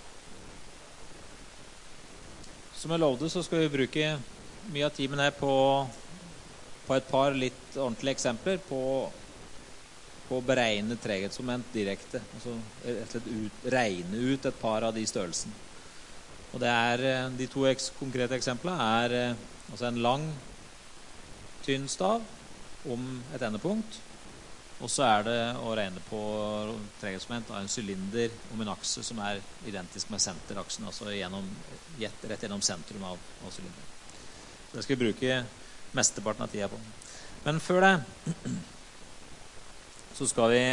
Som jeg lovde, så skal vi bruke mye av timen her på, på et par litt ordentlige eksempler på, på å beregne treghetsmoment direkte. Altså rett og slett ut, regne ut et par av de størrelsene. Og det er, de to eks, konkrete eksemplene er altså en lang, tynn stav om et endepunkt, og så er det å regne på treghetsmoment av en sylinder om en akse som er identisk med senteraksen, altså gjennom, rett gjennom sentrum av, av sylinderen. Så det skal vi bruke mesteparten av tida på. Men før det så skal vi,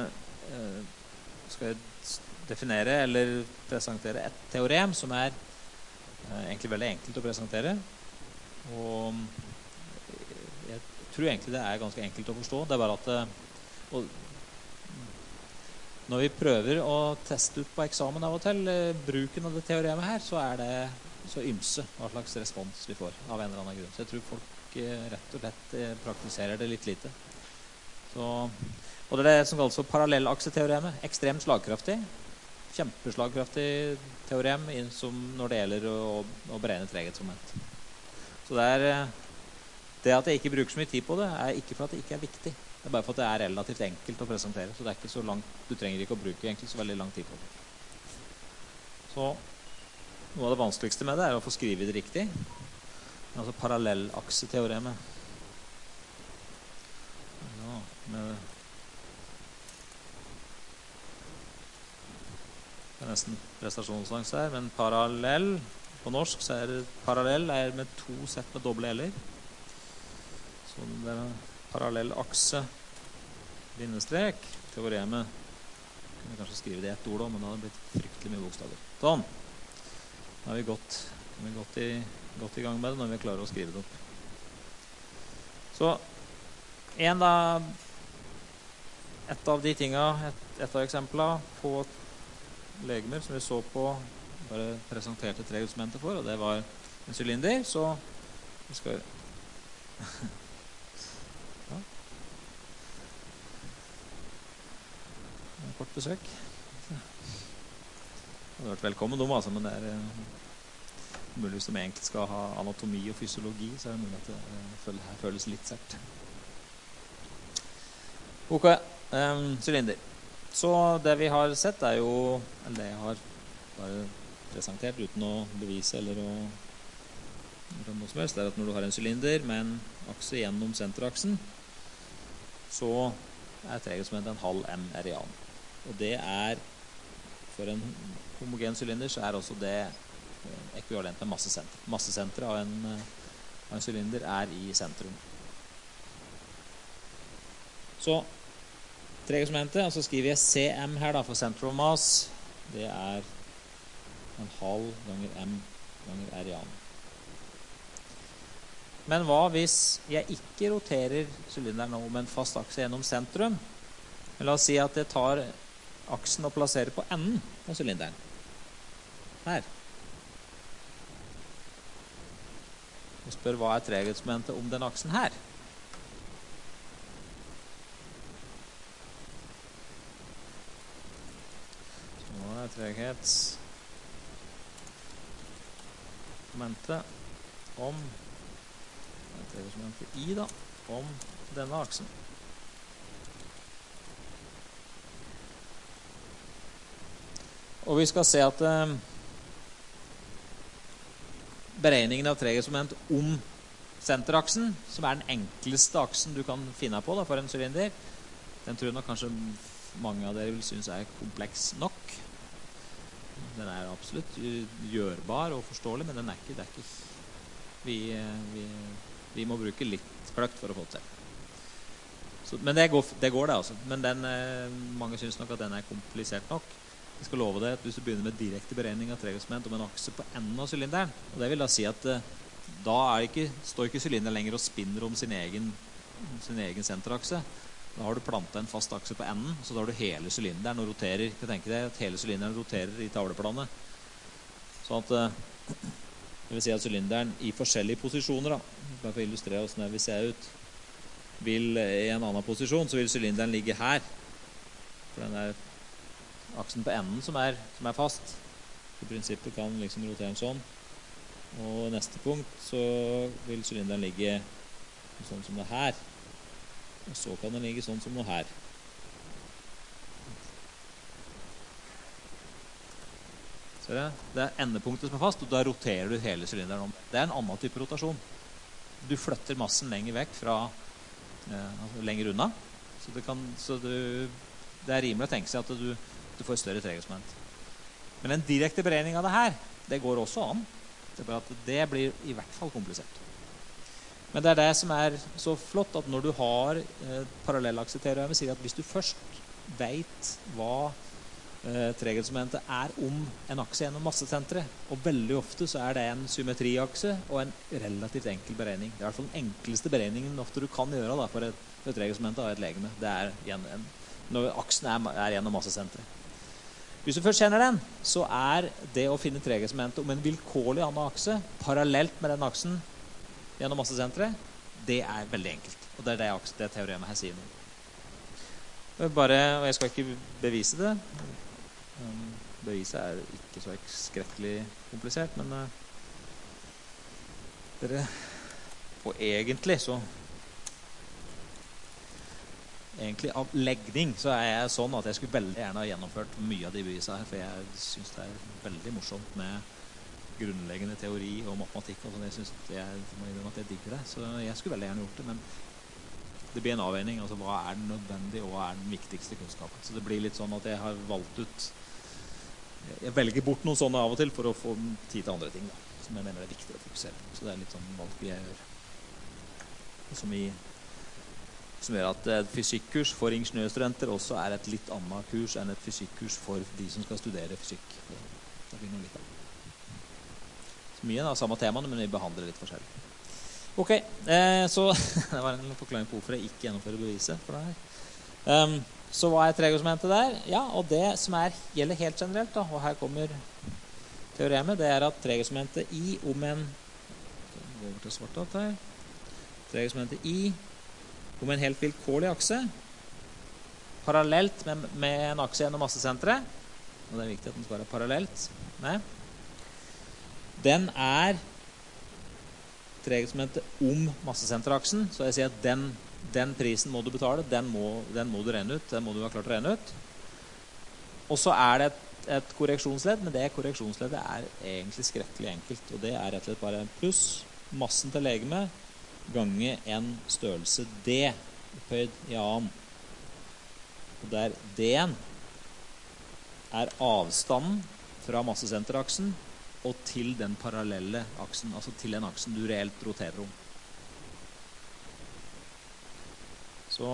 skal vi definere eller presentere et teorem som er egentlig veldig enkelt å presentere. Og jeg tror egentlig det er ganske enkelt å forstå. Det er bare at og når vi prøver å teste ut på eksamen av og til bruken av det teoremet her, så er det så ymse hva slags respons vi får av en eller annen grunn. Så jeg tror folk rett og slett praktiserer det litt lite. Så, og det er det som kalles for parallellakseteoremet. Ekstremt slagkraftig. Kjempeslagkraftig teorem som når det gjelder å, å beregne treghetsmoment. Så det er det at jeg ikke bruker så mye tid på det, er ikke for at det ikke er viktig. Det er bare for at det er relativt enkelt å presentere, så det er ikke så langt, du trenger ikke å bruke egentlig så veldig lang tid på det. Så noe av det vanskeligste med det er å få skrive det riktig. Altså parallellakseteoremet. Ja, med det er nesten prestasjonsangst her, men parallell, på norsk så er det parallell er med to sett med doble L-er. Så det er parallell akse, bindestrek, teoremet. Jeg kunne kanskje skrive det i ett ord da, men da hadde det blitt fryktelig mye bokstaver. Sånn. Da har vi gått, har vi gått, i, gått i gang med det når vi klarer å skrive det opp. Så, en da, et av de tingene, et, et av eksemplene på legemer som vi så på, bare presenterte treghetsmomentet for, og det var en sylinder, så vi skal ja. En kort besøk. Det hadde vært velkommen om, altså, men det er uh, mulig hvis de egentlig skal ha anatomi og fysiologi, så er det mulig at det uh, her føles litt sært. Ok, um, sylinder. Så det vi har sett er jo, eller det jeg har bare presentert uten å bevise eller å noe som helst, er at når du har en sylinder med en akse gjennom senteraksen, så er treghetsmomentet en halv m radian. Og det er, for en homogen sylinder, så er også det ekvivalent med massesenter. Massesenteret av en, av en sylinder er i sentrum. Så treghetsmomentet, og så skriver jeg cm her da, for center of mass, det er en halv ganger m ganger radian. Men hva hvis jeg ikke roterer sylinderen om en fast akse gjennom sentrum? La oss si at jeg tar aksen og plasserer på enden av sylinderen. Her. Og spør hva er treghetsmomentet om den aksen her? Så hva er treghetsmomentet om treghetsmomentet I da, om denne aksen. Og vi skal se at eh, beregningen av treghetsmoment om senteraksen, som er den enkleste aksen du kan finne på da, for en sylinder, den tror jeg nok kanskje mange av dere vil synes er kompleks nok. Den er absolutt gjørbar og forståelig, men den er ikke, det er ikke vi, vi Vi må bruke litt kløkt for å få det til. Så, men det går, det går det altså. Men den, eh, mange synes nok at den er komplisert nok. Jeg skal love deg at hvis du begynner med direkte beregning av treghetsmoment om en akse på enden av sylinderen, og det vil da si at eh, da er ikke, står ikke sylinderen lenger og spinner om sin egen, sin egen senterakse. Da har du plantet en fast akse på enden, så da har du hele sylinderen og roterer. Jeg tenker deg at hele sylinderen roterer i tavleplanet. Sånn at eh, det vil si at sylinderen i forskjellige posisjoner da, bare for å illustrere hvordan det vil se ut. vil i en annen posisjon, så vil sylinderen ligge her. For den er aksen på enden som er, som er fast. I prinsippet kan liksom rotere den sånn. Og neste punkt så vil sylinderen ligge sånn som det her. Og så kan den ligge sånn som noe her. Ser du? Det er endepunktet som er fast, og da roterer du hele sylinderen om. Det er en annen type rotasjon. Du flytter massen lenger vekk fra eh, altså lenger unna. Så, det, kan, så du, det er rimelig å tenke seg at du, du får et større treghetsmoment. Men en direkte beregning av det her, det går også an. Det er bare at det blir i hvert fall komplisert. Men det er det som er så flott, at når du har eh, parallellakseteorem, sier at hvis du først vet hva eh, treghetsmomentet er om en akse gjennom massesenteret, og veldig ofte så er det en symmetriakse og en relativt enkel beregning. Det er i hvert fall den enkleste beregningen ofte du kan gjøre da, for et, et treghetsmoment av et legeme. Det er gjennom, når aksen er, er gjennom massesenteret. Hvis du først kjenner den, så er det å finne treghetsmomentet om en vilkårlig annen akse, parallelt med den aksen gjennom massesenteret, det er veldig enkelt. Og det er det, akse, det teoremet her sier noe. Bare, og jeg skal ikke bevise det. Beviset er ikke så skrekkelig komplisert, men uh, dere, og egentlig så egentlig av legning så er jeg sånn at jeg skulle veldig gjerne ha gjennomført mye av de bevisene her, for jeg synes det er veldig morsomt med grunnleggende teori og matematikk og sånn. Jeg synes jeg, at jeg digger det, så jeg skulle veldig gjerne gjort det, men det blir en avveining, altså hva er den nødvendige og hva er den viktigste kunnskapen. Så det blir litt sånn at jeg har valgt ut, jeg velger bort noen sånne av og til for å få tid til andre ting da, som jeg mener er viktig å fokusere på. Så det er litt sånn valg jeg gjør. Som i som gjør at et fysikkurs for ingeniørstudenter også er et litt annet kurs enn et fysikkurs for de som skal studere fysikk. Det blir noe litt av. Så mye av samme temaene, men vi behandler litt forskjellig. Ok, eh, så det var en forklaring på hvorfor jeg ikke gjennomfører beviset for det her. Um, så hva er treghetsmomentet der? Ja, og det som er, gjelder helt generelt, da, og her kommer teoremet, det er at treghetsmomentet I om en, gå over til svart her, treghetsmomentet I om en helt vilkårlig akse, parallelt med, med en akse gjennom massesenteret, og det er viktig at den skal være parallelt med, den er treghetsmomentet om massesenteraksen, så jeg sier at den, den prisen må du betale, den må, den må du regne ut, den må du ha klart å regne ut. Og så er det et, et korreksjonsledd, men det korreksjonsleddet er egentlig skrekkelig enkelt, og det er rett og slett bare pluss massen til legeme gange en størrelse D opphøyd i annen. Og der D-en er avstanden fra massesenteraksen og til den parallelle aksen, altså til den aksen du reelt roterer om. Så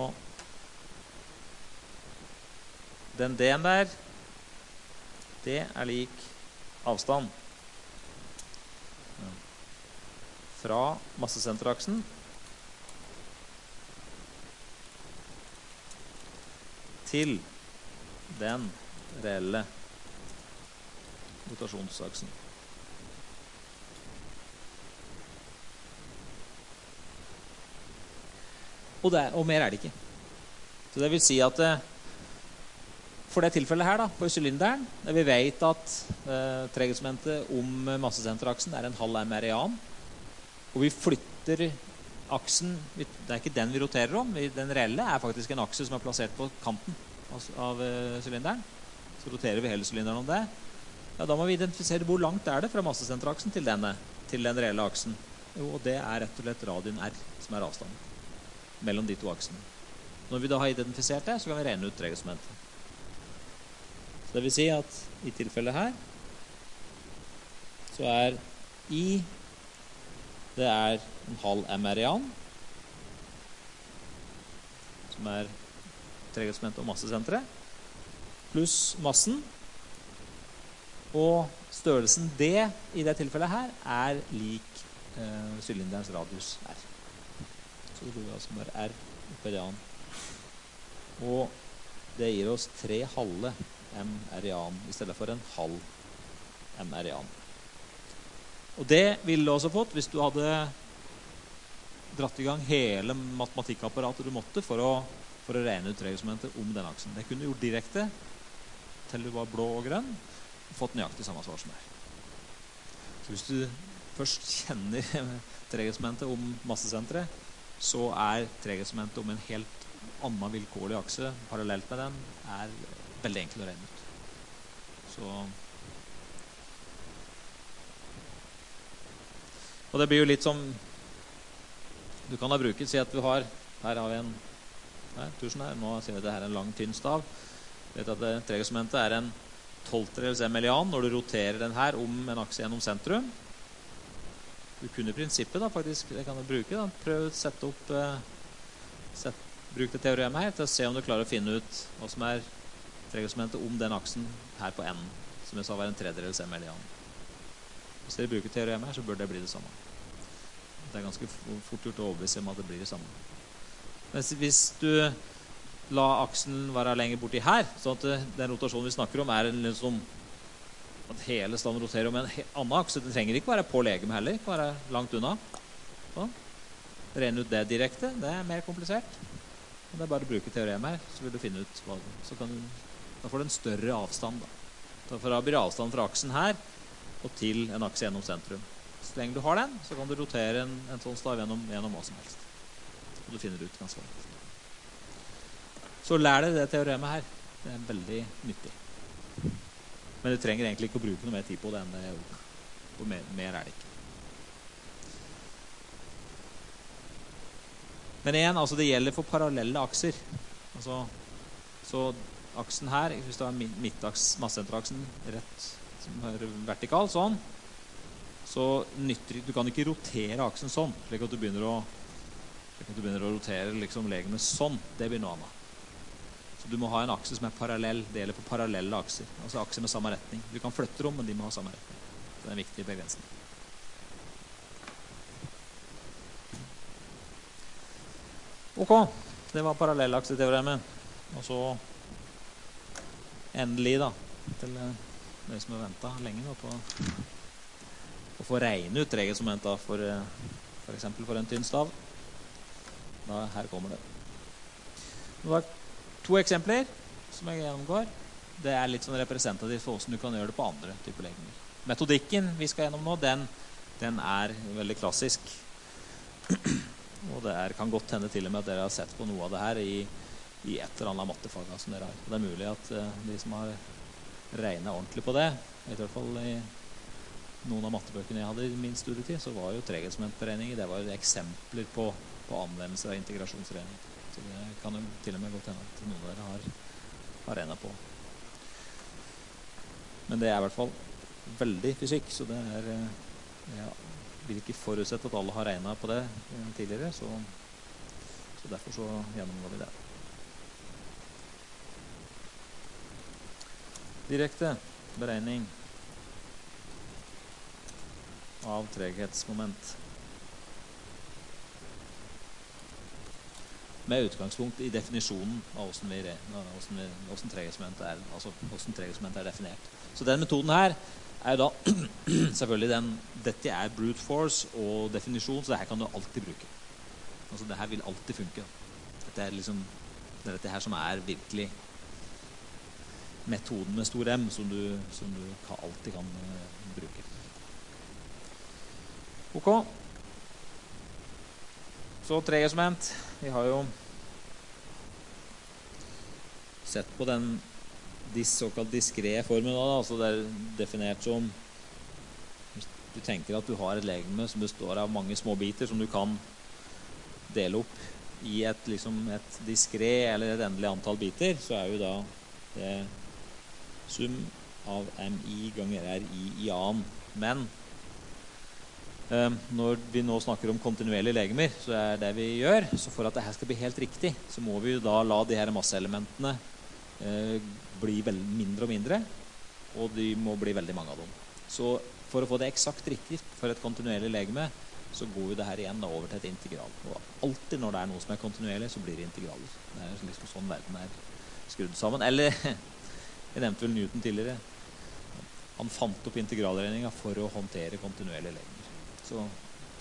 den D-en der, det er lik avstand fra massesenteraksen til den reelle rotasjonsaksen. Og, det, og mer er det ikke. Så det vil si at for det tilfellet her da, for cylinderen, der vi vet at eh, treghetsmomentet om massesenteraksen er en halv m r i annen, og vi flytter aksen, det er ikke den vi roterer om, den reelle er faktisk en akse som er plassert på kanten av cylinderen. Så roterer vi hele cylinderen om det. Ja, da må vi identifisere hvor langt er det fra massesenteraksen til denne, til den reelle aksen. Jo, og det er rett og slett radien R som er avstanden mellom de to aksene. Når vi da har identifisert det, så kan vi regne ut treghetsmomentet. Så det vil si at i tilfellet her, så er I det er en halv m r i annen, som er treghetsmomentet og massesenteret, pluss massen, og størrelsen D i det tilfellet her er lik eh, cylinderens radius R. Så det blir altså bare R oppi det annen. Og det gir oss tre halve m r i annen, i stedet for en halv m r i annen. Og det ville du også fått hvis du hadde dratt i gang hele matematikkaparatet du måtte for å, for å regne ut treghettsmomentet om den aksen. Det kunne du gjort direkte til du var blå og grønn og fått nøyaktig samme svar som er. Så hvis du først kjenner treghettsmomentet om massesenteret, så er treghettsmomentet om en helt annen vilkårlig akse parallelt med den er veldig enkel å regne ut. Så og det blir jo litt som du kan ha bruket, si at du har her har vi en her, tusen her, nå sier vi at det her er en lang tynn stav. Vet at treghettsmomentet er en tolvtedels median når du roterer den her om en akse gjennom sentrum. Du kunne i prinsippet da faktisk, det kan du bruke da, prøv å sette opp eh, sett, bruk det teoremet her til å se om du klarer å finne ut hva som er treghettsmomentet om den aksen her på n, som jeg sa var en tredjedels median. Hvis dere bruker teoremet her, så bør det bli det samme. Det er ganske fort gjort å overbevise om at det blir det samme. Men hvis du la aksen være lenger borti her, sånn at den rotasjonen vi snakker om er en liksom at hele staven roterer om en annen akse. Den trenger ikke være på legeme heller, ikke være langt unna. Sånn. Regne ut det direkte, det er mer komplisert. Men det er bare å bruke teoremet her, så vil du finne ut hva så kan du, da får du en større avstand da. Da får du avstand fra aksen her og til en akse gjennom sentrum. Så lenge du har den, så kan du rotere en, en sånn stav gjennom, gjennom hva som helst. Og du finner ut ganske lett. Så lær deg det teoremet her. Det er veldig nyttig. Men du trenger egentlig ikke å bruke noe mer tid på det enn det jeg har gjort. Og mer, mer er det ikke. Men igjen, altså det gjelder for parallelle akser. Altså, så aksen her, hvis du har midtaks, massesenteraksen rett som er vertikal, sånn, så nytter du kan ikke rotere aksen sånn, slik at du begynner å, slik at du begynner å rotere liksom legemet sånn. Det blir noe annet. Så du må ha en akse som er parallell, det gjelder for parallelle akser, altså akser med samme retning. Du kan flytte dem, men de må ha samme retning. Det er en viktig begrensning. Ok, det var parallellakseteoremet. Og så endelig da, til det som har ventet lenge nå på å få regne ut treghettsmomentet for, for eksempel for en tynn stav. Da, her kommer det. Det var to eksempler som jeg gjennomgår. Det er litt sånn representativt for hvordan du kan gjøre det på andre typer legemer. Metodikken vi skal gjennom nå, den, den er veldig klassisk. Og det er, kan godt hende til og med at dere har sett på noe av det her i, i et eller annet mattefag som dere har. Det er mulig at uh, de som har regnet ordentlig på det, i hvert fall i noen av mattebøkene jeg hadde i min studietid, så var jo treghettsmomentberegninger, det var jo eksempler på, på anvendelser av integrasjonsregning. Så det kan jo til og med godt hende at noen av dere har, har regnet på. Men det er i hvert fall veldig fysikk, så det er, jeg vil ikke forutsette at alle har regnet på det tidligere, så, så derfor så gjennomgår vi det. Direkte beregning av treghetsmoment med utgangspunkt i definisjonen av hvordan, vi, hvordan, vi, hvordan treghetsmoment er, altså hvordan treghetsmoment er definert. Så den metoden her er da selvfølgelig den, dette er brute force og definisjon, så det her kan du alltid bruke. Altså det her vil alltid funke. Dette er liksom det er dette her som er virkelig metoden med stor M som du, som du kan, alltid kan uh, bruke. Ok. Så treghetsmoment. Vi har jo sett på den såkalt diskrete formen da, altså det er definert som du tenker at du har et legeme som består av mange små biter som du kan dele opp i et, liksom et diskret eller et endelig antall biter, så er jo da det sum av mi ganger ri i annen. Men eh, når vi nå snakker om kontinuerlige legemer, så er det vi gjør, så for at dette skal bli helt riktig, så må vi jo da la de her masseelementene eh, bli mindre og mindre, og de må bli veldig mange av dem. Så for å få det eksakt riktig for et kontinuerlig legeme, så går jo det her igjen da over til et integral. Og alltid når det er noe som er kontinuerlig, så blir det integraler. Det er liksom sånn verden er skrudd sammen. Eller, jeg nevnte vel Newton tidligere. Han fant opp integralregninga for å håndtere kontinuerlige legemer. Så,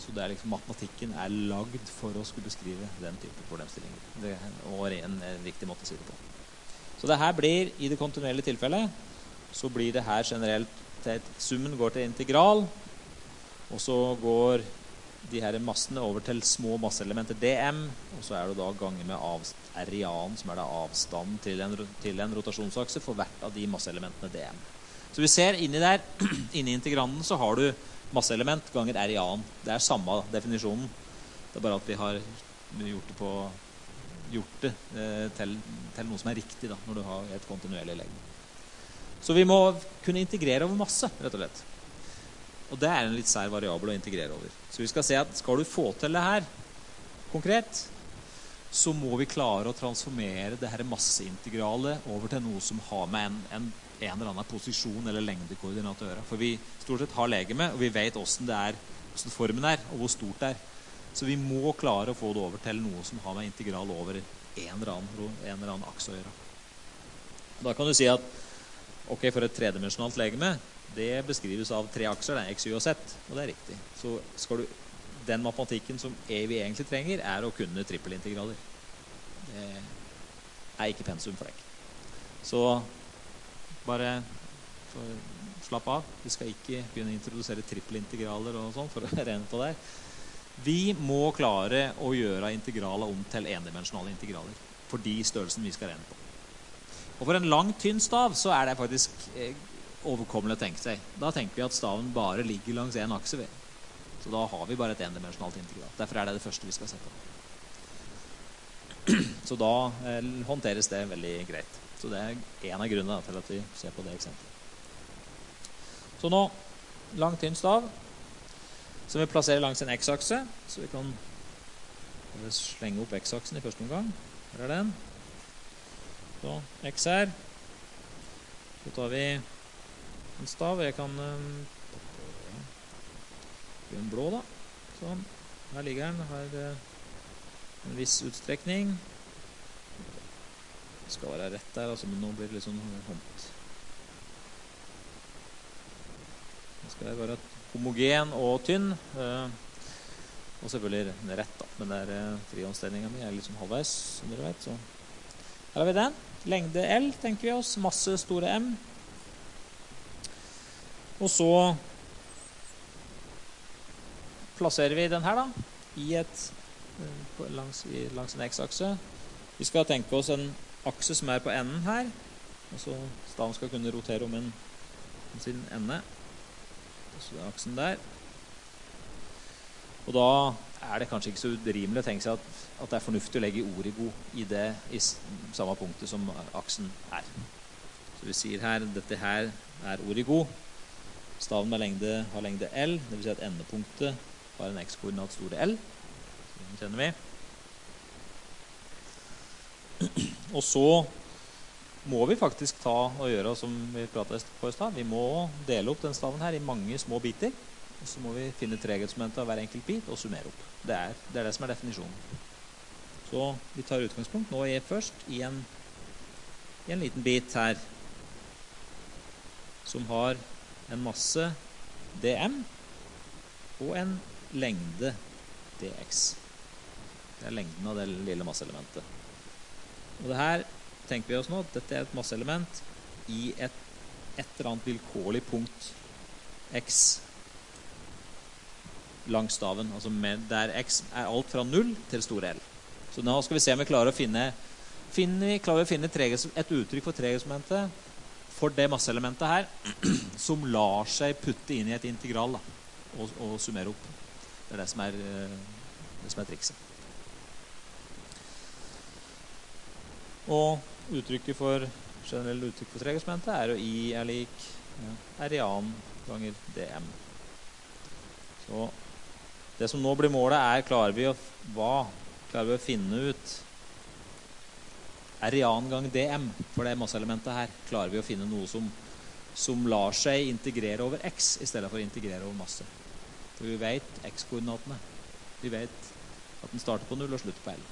Så det er liksom, matematikken er lagd for å skulle beskrive den type problemstillinger. Det er en, en riktig måte å si det på. Så det her blir, i det kontinuerlige tilfellet, så blir det her generelt, til, summen går til integral, og så går de her massene over til små masseelementer dm, og så er det da ganger med avst, arian, som er da avstanden til en, til en rotasjonsakse for hvert av de masseelementene dm. Så vi ser inni der, inni integranden, så har du masseelement ganger arian. Det er samme definisjonen. Det er bare at vi har gjort det, på, gjort det eh, til, til noe som er riktig da, når du har et kontinuerlig legg. Så vi må kunne integrere over masse, rett og slett. Og det er en litt sær variabel å integrere over. Så vi skal se at skal du få til det her konkret, så må vi klare å transformere det her masseintegralet over til noe som har med en, en, en eller annen posisjon eller lengdekoordinat å gjøre. For vi stort sett har legeme, og vi vet hvordan det er, hvordan formen er, og hvor stort det er. Så vi må klare å få det over til noe som har med integral over en eller annen, en eller annen aks å gjøre. Da kan du si at, ok, for et tredimensjonalt legeme, det beskrives av tre akser, det er x, y og z, og det er riktig. Så skal du, den matematikken som vi egentlig trenger, er å kunne trippelintegraler. Det er ikke pensum for deg. Så bare slapp av. Vi skal ikke begynne å introdusere trippelintegraler og sånn for å renne på der. Vi må klare å gjøre integraler om til endimensjonale integraler for de størrelsen vi skal renne på. Og for en lang, tynn stav så er det faktisk eh, overkommelig å tenke seg. Da tenker vi at staven bare ligger langs en akse ved. Så da har vi bare et endimensjonalt integral. Derfor er det det første vi skal se på. Så da eh, håndteres det veldig greit. Så det er en av grunnene til at vi ser på det eksempelet. Så nå, lang, tynn stav, som vi plasserer langs en x-akse. Så vi kan slenge opp x-aksen i første omgang. Her er den. Så x her. Så tar vi en stav. Jeg kan um, gjøre en blå da. Sånn. Her ligger den. Her uh, en viss utstrekning. Det skal være rett der, altså, men nå blir det litt sånn hånd. Det skal være homogen og tynn. Uh, og selvfølgelig rett da. Men det er uh, friomstegningen min er litt sånn halvveis, som dere vet. Så her har vi den. Lengde L, tenker vi oss. Masse store M. Og så plasserer vi den her da, i et, langs, langs en x-akse. Vi skal tenke oss en akse som er på enden her. Og så staven skal kunne rotere om, en, om sin ende. Så det er aksen der. Og da er det kanskje ikke så urimelig å tenke seg at, at det er fornuftig å legge origo i det i samme punktet som aksen er. Så vi sier her, dette her er origo. Staven med lengde har lengde L, det vil si at endepunktet har en x-koordinat store L. Så den kjenner vi. Og så må vi faktisk ta og gjøre som vi pratet på i sted. Vi må dele opp den staven her i mange små biter. Og så må vi finne treghetsmomentet av hver enkelt bit og summere opp. Det er, det er det som er definisjonen. Så vi tar utgangspunkt nå i først i en, i en liten bit her som har en masse dm og en lengde dx. Det er lengden av det lille masseelementet. Og det her tenker vi oss nå at dette er et masseelement i et, et eller annet vilkårlig punkt x langs staven, altså med, der x er alt fra null til store L. Så nå skal vi se om vi klarer å finne, finne, klarer å finne treges, et uttrykk for treghetsmomentet for det masseelementet her, som lar seg putte inn i et integral da, og, og summere opp. Det er det som er, det som er trikset. Og uttrykket for, generelle uttrykk for treghetsmomentet er jo I er lik ja, arian ganger dm. Så det som nå blir målet er, klarer vi å, hva? Klarer vi å finne ut arian gang dm for det masseelementet her? Klarer vi å finne noe som, som lar seg integrere over x i stedet for å integrere over masse? For vi vet x-koordinatene. Vi vet at den starter på null og slutter på L.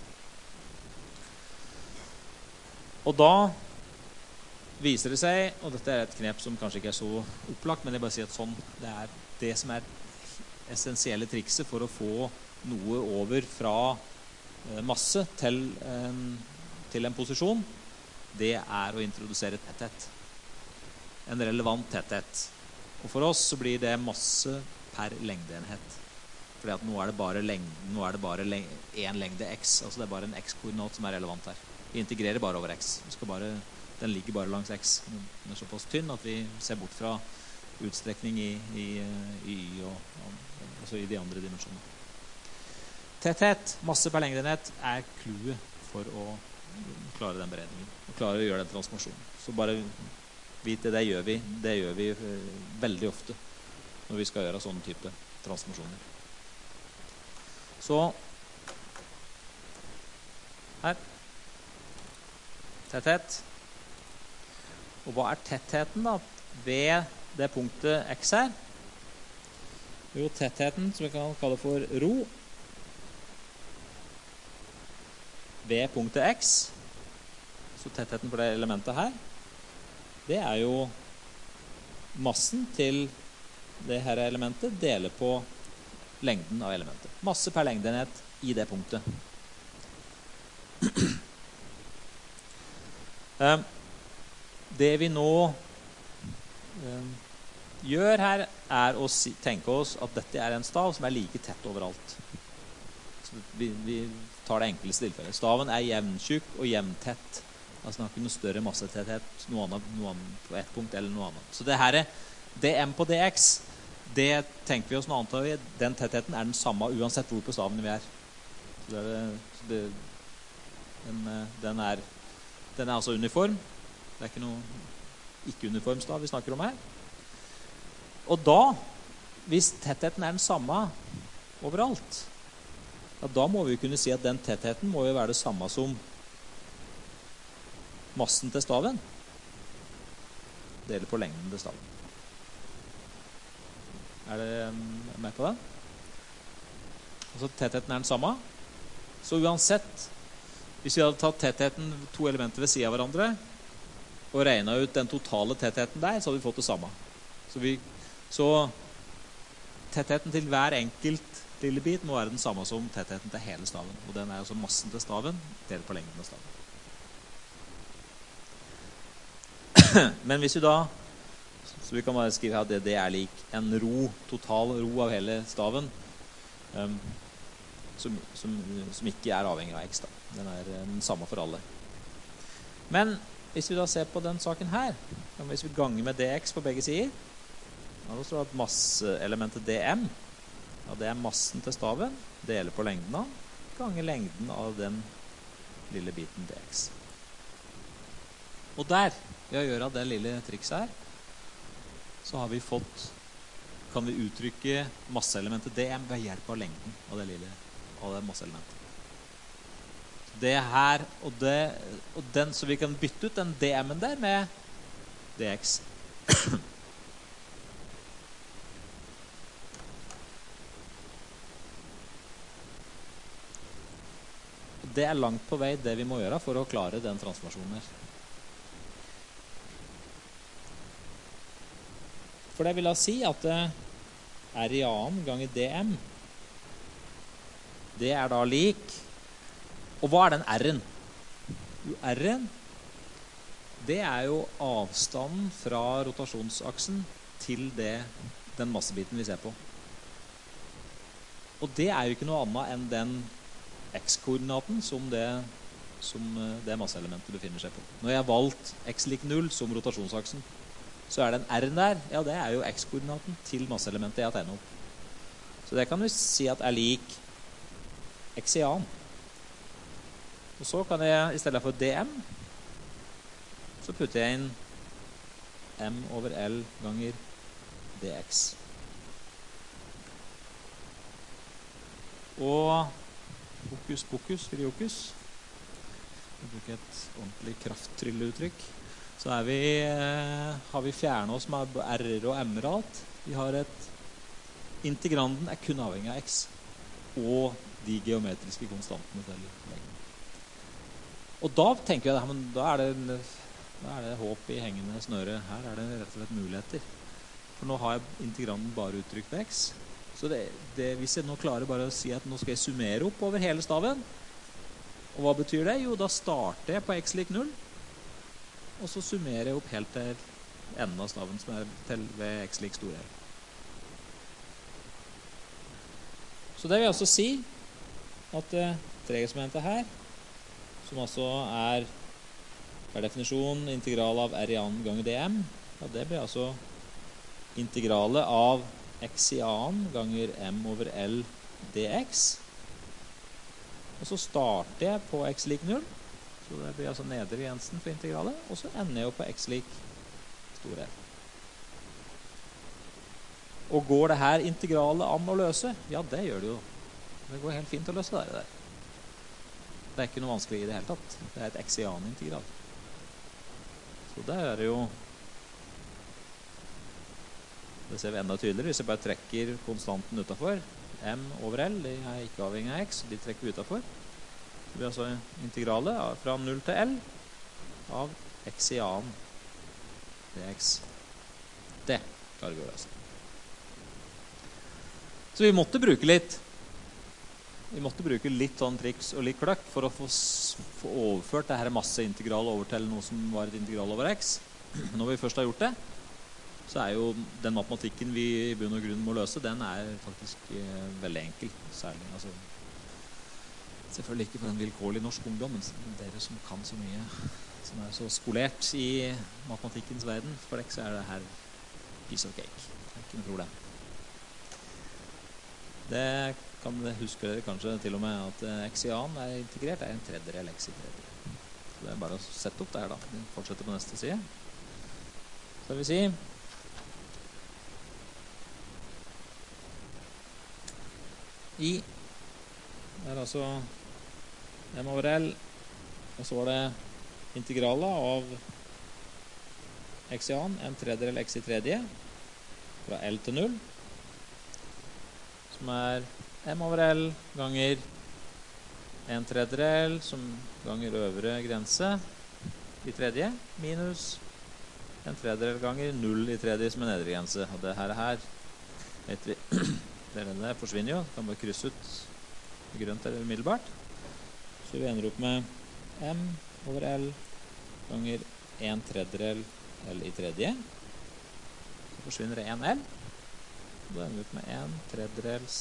Og da viser det seg, og dette er et knep som kanskje ikke er så opplagt, men jeg bare sier at sånn, det er det som er essensielle trikset for å få noe over fra masse til, til en posisjon, det er å introdusere tetthet. En relevant tetthet. Og for oss så blir det masse per lengdeenhet. Fordi at nå er det bare, lengde, nå er det bare lengde, en lengde x, altså det er bare en x-koordinat som er relevant her. Vi integrerer bare over x. Vi skal bare, den ligger bare langs x. Den er såpass tynn at vi ser bort fra utstrekning i, i, i y og, altså i de andre dimensjonene. Tetthet, masse per lengdeenhet, er clouet for å klare den beregningen. Og klare å gjøre den transformasjonen. Så bare vite, det gjør vi. Det gjør vi veldig ofte når vi skal gjøre sånne type transformasjoner. Så her. Tetthet. Og hva er tettheten da ved det punktet x her? Jo, tettheten, som vi kan kalle for rho, ved punktet x, så tettheten for det elementet her, det er jo massen til det her elementet deler på lengden av elementet. Masse per lengdenhet i det punktet. Det vi nå gjør her er å si, tenke oss at dette er en stav som er like tett overalt. Så vi, vi tar det enkleste tilfellet. Staven er jevntjukk og jevntett. Altså den har ikke noe større massetetthet noe annet, noe annet på ett punkt eller noe annet. Så det her er dm på dx, det tenker vi oss noe annet av. Den tettheten er den samme uansett hvor på staven vi er. Så det er, så det, den, den, er, den er altså uniform. Det er ikke noe ikke-uniform stav vi snakker om her. Og da, hvis tettheten er den samme overalt, ja, da må vi kunne si at den tettheten må jo være det samme som massen til staven deler på lengden til staven. Er det med på det? Altså tettheten er den samme. Så uansett, hvis vi hadde tatt tettheten to elementer ved siden av hverandre og regnet ut den totale tettheten der, så hadde vi fått det samme. Så, vi, så tettheten til hver enkelt lille bit må være den samme som tettheten til hele staven. Og den er altså massen til staven delt på lengden av staven. Men hvis vi da, så vi kan bare skrive at det, det er lik en ro, total ro av hele staven, um, som, som, som ikke er avhengig av x da. Den er den samme for alle. Men hvis vi da ser på den saken her, hvis vi ganger med dx på begge sider, da står det at masseelementet dm, ja, det er massen til staven, deler på lengden av, ganger lengden av den lille biten dx. Og der, ved å gjøre det lille trikset her, så har vi fått, kan vi uttrykke masseelementet dm ved hjelp av lengden av det lille av det masseelementet. Det her, og, det, og den, så vi kan bytte ut den dm-en der med dx. Det er langt på vei det vi må gjøre for å klare den transformasjonen her. For det vil da si at r i annen ganger dm, det er da lik, og hva er den r-en? Jo, r-en, det er jo avstanden fra rotasjonsaksen til det, den massebiten vi ser på. Og det er jo ikke noe annet enn den x-koordinaten som det, som det masseelementet befinner seg på. Når jeg har valgt x lik null som rotasjonsaksen, så er den r der, ja det er jo x-koordinaten til masseelementet jeg har tegnet opp. Så det kan vi si at er lik x i annen. Og så kan jeg, i stedet for dm, så putter jeg inn m over l ganger dx. Og fokus, fokus, friokus. Jeg bruker et ordentlig krafttrylleuttrykk. Så er vi, har vi fjernet oss med r-er og m-er alt. Vi har et, integranden er kun avhengig av x, og de geometriske konstantene til lengden. Og da tenker jeg, men da er det, da er det håp i hengende snøre. Her er det rett og slett muligheter. For nå har jeg integranden bare uttrykt ved x, Så det, det, hvis jeg nå klarer bare å si at nå skal jeg summere opp over hele staven, og hva betyr det? Jo, da starter jeg på x lik null, og så summerer jeg opp helt til enden av staven, som er til ved x lik stor L. Så det vil altså si at eh, tregeksperimentet her, som altså er per definisjon integral av r i annen ganger dm, ja, det blir altså integralet av x i annen ganger m over L dx. Og så starter jeg på x lik null, så det blir altså nedre grensen for integralet, og så ender jeg jo på x lik stor L. Og går det her integralet an å løse? Ja, det gjør det jo. Det går helt fint å løse det der. Det er ikke noe vanskelig i det hele tatt. Det er et x i annen integral. Så det er jo, det ser vi enda tydeligere hvis jeg bare trekker konstanten utenfor. M over L, de er ikke avhengig av x, de trekker vi utenfor. Det blir altså integralet fra null til L av x i annen dx. Det klarer vi å løse. Så vi måtte bruke litt vi måtte bruke litt sånn triks og litt kløkk for å få, få overført det her masseintegral over til noe som var et integral over x. Når vi først har gjort det, så er jo den matematikken vi i bunn og grunn må løse, den er faktisk eh, veldig enkel. Særlig, altså, selvfølgelig ikke for en vilkårlig norsk ungdom, men dere som kan så mye, som er så skolert i matematikkens verden, for dere så er det her piece of cake. Det er ikke noe problem. Det kan dere huske dere kanskje til og med at x i annen er integrert, er en tredjedel x i tredjedel. Så det er bare å sette opp det her da. Vi fortsetter på neste side. Så vil vi si I er altså m over L, og så var det integralet av x i annen, en tredjedel x i tredje, fra L til null, som er m over L ganger en tredjedel, som ganger øvre grense i tredje, minus en tredjedel ganger null i tredje, som er nedre grense. Og det her, her vet vi, det der forsvinner jo, kan bare krysse ut grønt eller umiddelbart. Så vi ender opp med m over L ganger en tredjedel L i tredje. Så forsvinner det en L. Og da ender vi opp med en tredjedels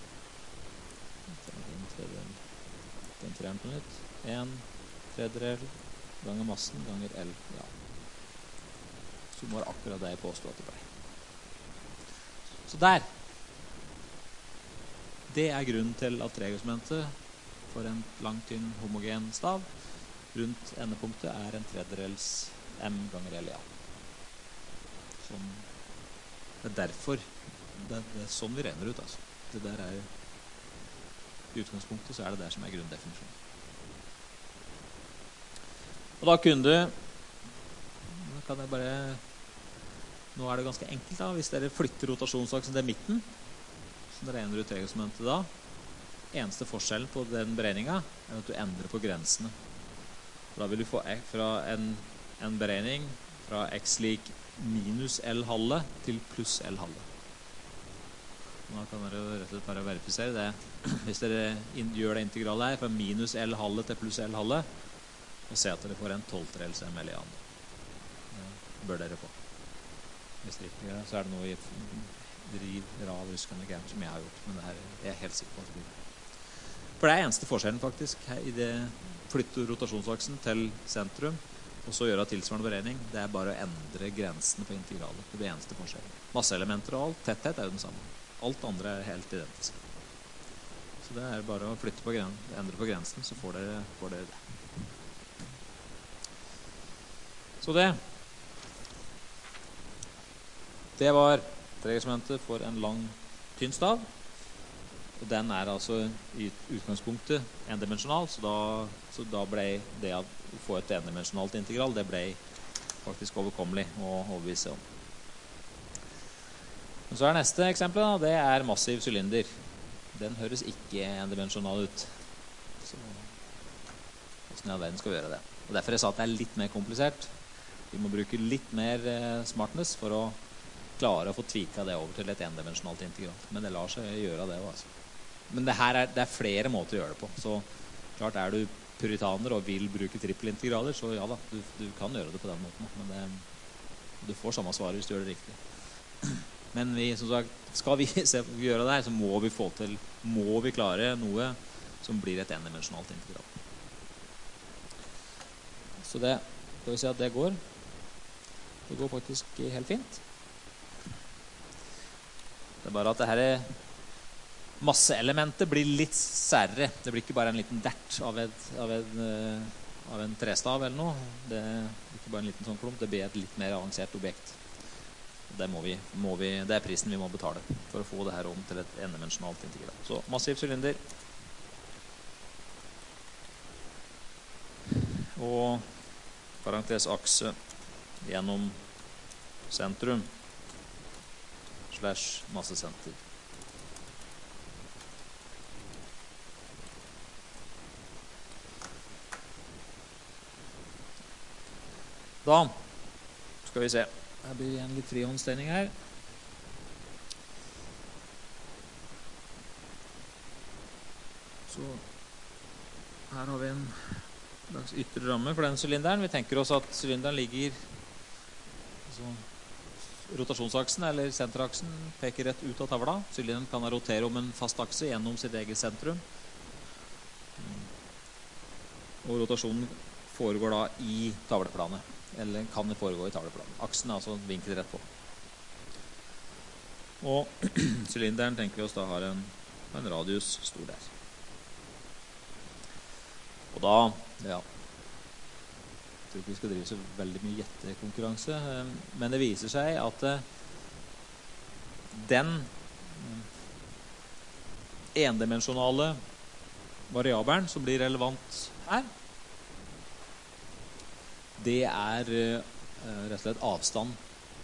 en tredjedel den treeren på nytt. En tredjedel ganger massen ganger L. Ja. Så var akkurat det jeg påstod at det ble. Så der. Det er grunnen til at tregeksperimentet for en langtynn homogen stav rundt endepunktet er en tredjedels m ganger L i A. Sånn. Det er derfor det, det er sånn vi regner ut, altså. Det der er i utgangspunktet så er det der som er grunndefinisjonen. Og da kunne du da kan jeg bare nå er det ganske enkelt da, hvis dere flytter rotasjonsaksen til midten, så dere regner ut tregeksperimentet da. Eneste forskjellen på den beregningen er at du endrer på grensene. Da vil du få fra en, en beregning fra x lik minus L halve til pluss L halve. Da kan dere rett og slett bare verifisere det. Hvis dere gjør det integralet her fra minus L halve til pluss L halve, og se at dere får en tolvtredels m L i annen. Det bør dere få. Hvis dere ikke gjør det, så er det noe i driv, rav, ruskende gærent som jeg har gjort, men det her er jeg helt sikker på at det blir. For det er eneste forskjellen faktisk her, i det flytte rotasjonsaksen til sentrum, og så gjøre tilsvarende beregning. Det er bare å endre grensene på integralet. Det er det eneste forskjellen. Masseelementer og alt, tetthet er jo den samme. Alt andre er helt identisk. Så det er bare å flytte på gren, endre på grensen, så får dere, får dere det. Så det det var tregeksperimentet for en lang tynn stav. Og den er altså i utgangspunktet endimensjonal, så da, så da ble det å få et endimensjonalt integral, det ble faktisk overkommelig å overbevise om. Men så er neste eksempel, da, det er massiv sylinder. Den høres ikke endimensjonal ut. Så hvordan i all verden skal vi gjøre det? Og derfor jeg sa at det er litt mer komplisert. Vi må bruke litt mer eh, smartness for å klare å få tvika det over til et endimensjonalt integral. Men det lar seg gjøre det også, altså. Men det her er, det er flere måter å gjøre det på. Så klart er du puritaner og vil bruke trippelintegraler, så ja da, du, du kan gjøre det på den måten. Men det, du får samme svar hvis du gjør det riktig. Men vi, som sagt, skal vi se, gjøre det her, så må vi få til, må vi klare noe som blir et endimensjonalt integral. Så det, skal vi si at det går. Det går faktisk helt fint. Det er bare at det her er masseelementet blir litt særre. Det blir ikke bare en liten dert av, et, av, en, uh, av en trestav eller noe. Det er ikke bare en liten sånn klump. Det blir et litt mer avansert objekt. Det, må vi, må vi, det er prisen vi må betale for å få det her om til et endimensjonalt integral. Så massiv sylinder. Og parentes akse gjennom sentrum slash massesenter. Da skal vi se. Her blir en litt frihåndstegning her. Så her har vi en slags ytre ramme for den sylinderen. Vi tenker oss at sylinderen ligger så, rotasjonsaksen eller senteraksen peker rett ut av tavla. Sylinderen kan rotere om en fast akse gjennom sitt eget sentrum. Og rotasjonen foregår da i tavleplanet. Eller kan det foregå i tavleplanet. Aksen er altså vinklet rett på. Og sylinderen tenker vi oss da har en, en radius stor der. Og da, ja, jeg tror ikke vi skal drive så veldig mye gjettekonkurranse, men det viser seg at den endimensjonale variabelen som blir relevant her, det er uh, rett og slett avstand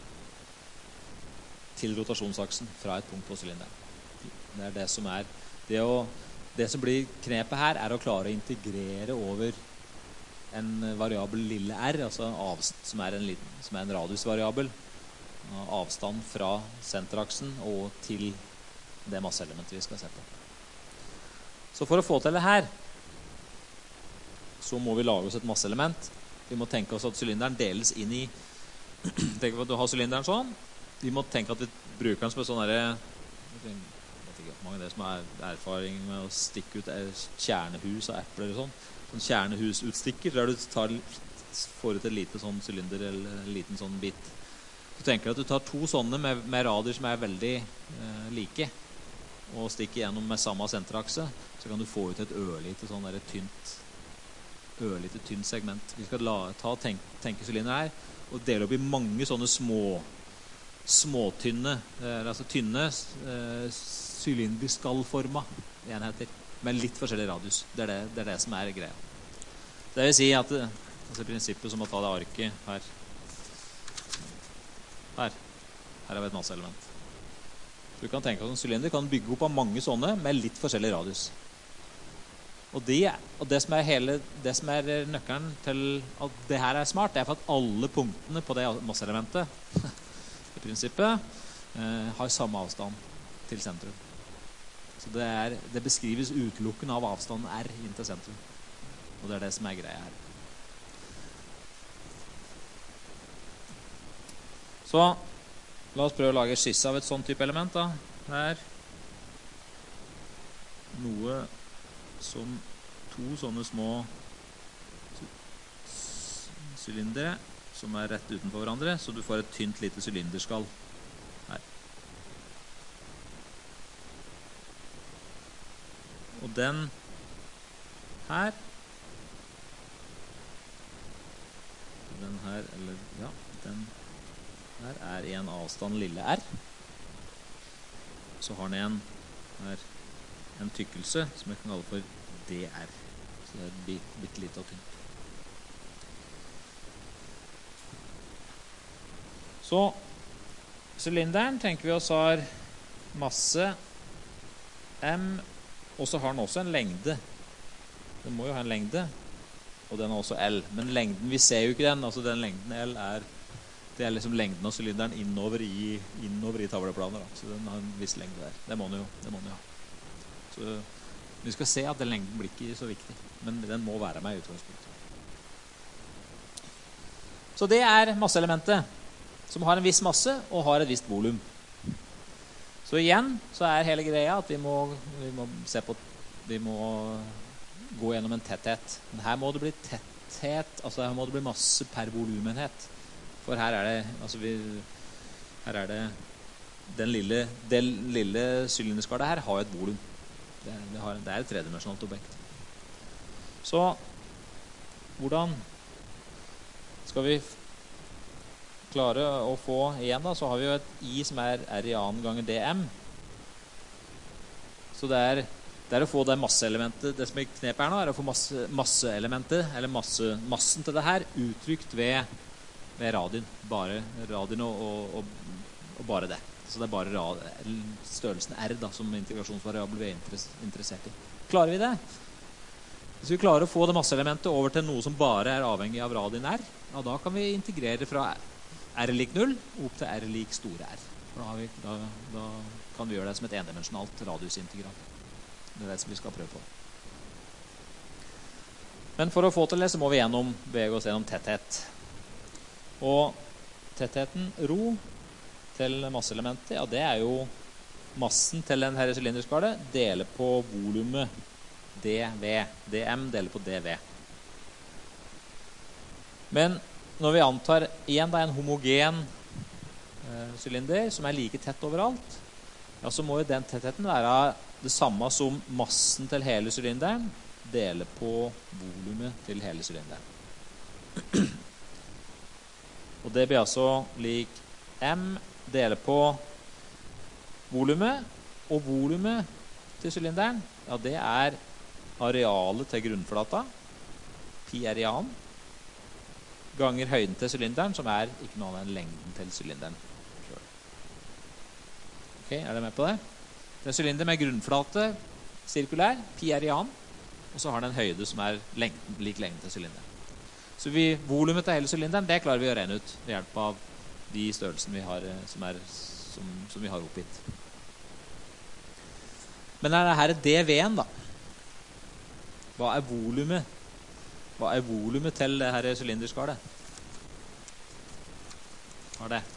til rotasjonsaksen fra et punkt på sylinderen. Det er det som er det, å, det som blir knepet her er å klare å integrere over en variabel lille r, altså avst, som, er en liten, som er en radiusvariabel, avstand fra senteraksen og til det masseelementet vi skal se på. Så for å få til det her så må vi lage oss et masseelement. Vi må tenke oss at sylinderen deles inn i tenk på at du har sylinderen sånn. Vi må tenke at vi bruker den som et sånn der, jeg vet ikke mange av det som er erfaring med å stikke ut kjernehus og epler og sånn. Sånn kjernehusutstikker der du tar, får ut et lite sånn sylinder eller en liten sånn bit. Du tenker at du tar to sånne med, med radier som er veldig eh, like og stikker gjennom med samme senterakse, så kan du få ut et ørlite sånn der tynt ørlite tynt segment. Vi skal la, ta tenk, tenkesylinder her og dele opp i mange sånne små småtynne eh, altså tynne eh, sylinderskallforma enheter med litt forskjellig radius. Det er det, det er det som er greia. Det vil si at altså prinsippet som å ta det arket her her her har vi et masseelement. Du kan tenke at en sylinder kan bygge opp av mange sånne med litt forskjellig radius. Og det, og det som er hele det som er nøkkelen til at det her er smart, det er for at alle punktene på det masseelementet i prinsippet eh, har samme avstand til sentrum. Så det, er, det beskrives utelukkende av avstanden R inn til sentrum. Og det er det som er greia her. Så la oss prøve å lage skisse av et sånn type element da. Her noe som to sånne små sylindere som er rett utenfor hverandre, så du får et tynt lite sylinderskall her. Og den her den her, eller ja, den her er i en avstand lille r. Så har den en her en tykkelse som jeg kan kalle for dr. Så det er bitte, bitte litt og tynt. Så sylinderen tenker vi oss har masse m, og så har den også en lengde. Den må jo ha en lengde, og den har også L. Men lengden, vi ser jo ikke den, altså den lengden L er det er liksom lengden av sylinderen innover i, innover i tavleplaner da. Så den har en viss lengde der. Det må den jo, det må den jo ha. Så vi skal se at den lengden blir ikke så viktig, men den må være med i utgangspunktet. Så det er masseelementet, som har en viss masse og har et visst volum. Så igjen så er hele greia at vi må, vi må se på, vi må gå gjennom en tetthet. Men her må det bli tetthet, altså her må det bli masse per volumenhet. For her er det, altså vi, her er det, den lille, den lille sylinderskallet her har et volum. Det, det, har, det er et tredimensjonalt objekt. Så, hvordan skal vi klare å få igjen da, så har vi jo et I som er R i annen ganger dm. Så det er, det er å få det masseelementet, det som er knep her nå, er å få masse, masseelementet, eller masse, massen til det her, uttrykt ved, ved radien. Bare radien og, og, og, og bare det. Så det er bare rad, størrelsen R da, som integrasjonsvariabel vi er interessert i. Klarer vi det? Hvis vi klarer å få det masseelementet over til noe som bare er avhengig av radien R, ja, da kan vi integrere fra R lik null opp til R lik store R. For da, har vi, da, da kan vi gjøre det som et endimensjonalt radiusintegral. Det er det som vi skal prøve på. Men for å få til det så må vi gjennom, bevege oss gjennom tetthet. Og tettheten rho til masseelementet, ja, det er jo massen til denne sylinderskallet deler på volumet dv. dm deler på dv. Men når vi antar igjen da en homogen eh, sylinder som er like tett overalt, ja, så må jo den tettheten være det samme som massen til hele sylinderen deler på volumet til hele sylinderen. Og det blir altså lik m deler på volumet, og volumet til sylinderen, ja, det er arealet til grunnflata, pi r i annen, ganger høyden til sylinderen, som er ikke noe annet enn lengden til sylinderen. Ok, er dere med på det? Det er sylinder med grunnflate, sirkulær, pi r i annen, og så har den høyde som er lengden, lik lengden til sylinderen. Så vi, volumet til hele sylinderen, det klarer vi å regne ut ved hjelp av de størrelsene vi har, som, er, som, som vi har oppgitt. Men er det her dv-en da? Hva er volumet? Hva er volumet til det her sylinderskallet? Hva er det?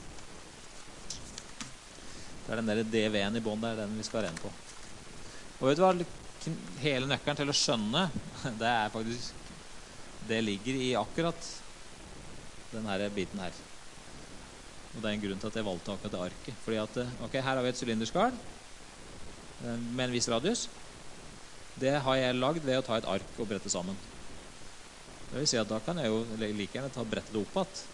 Det er den der dv-en i bånd der, den vi skal regne på. Og vet du hva? Hele nøkkelen til å skjønne, det er faktisk, det ligger i akkurat denne biten her. Og det er en grunn til at jeg valgte akkurat det arket. Fordi at, ok, her har vi et sylinderskall med en viss radius. Det har jeg lagd ved å ta et ark og brette sammen. Det vil si at da kan jeg jo like gjerne ta brettet det opp at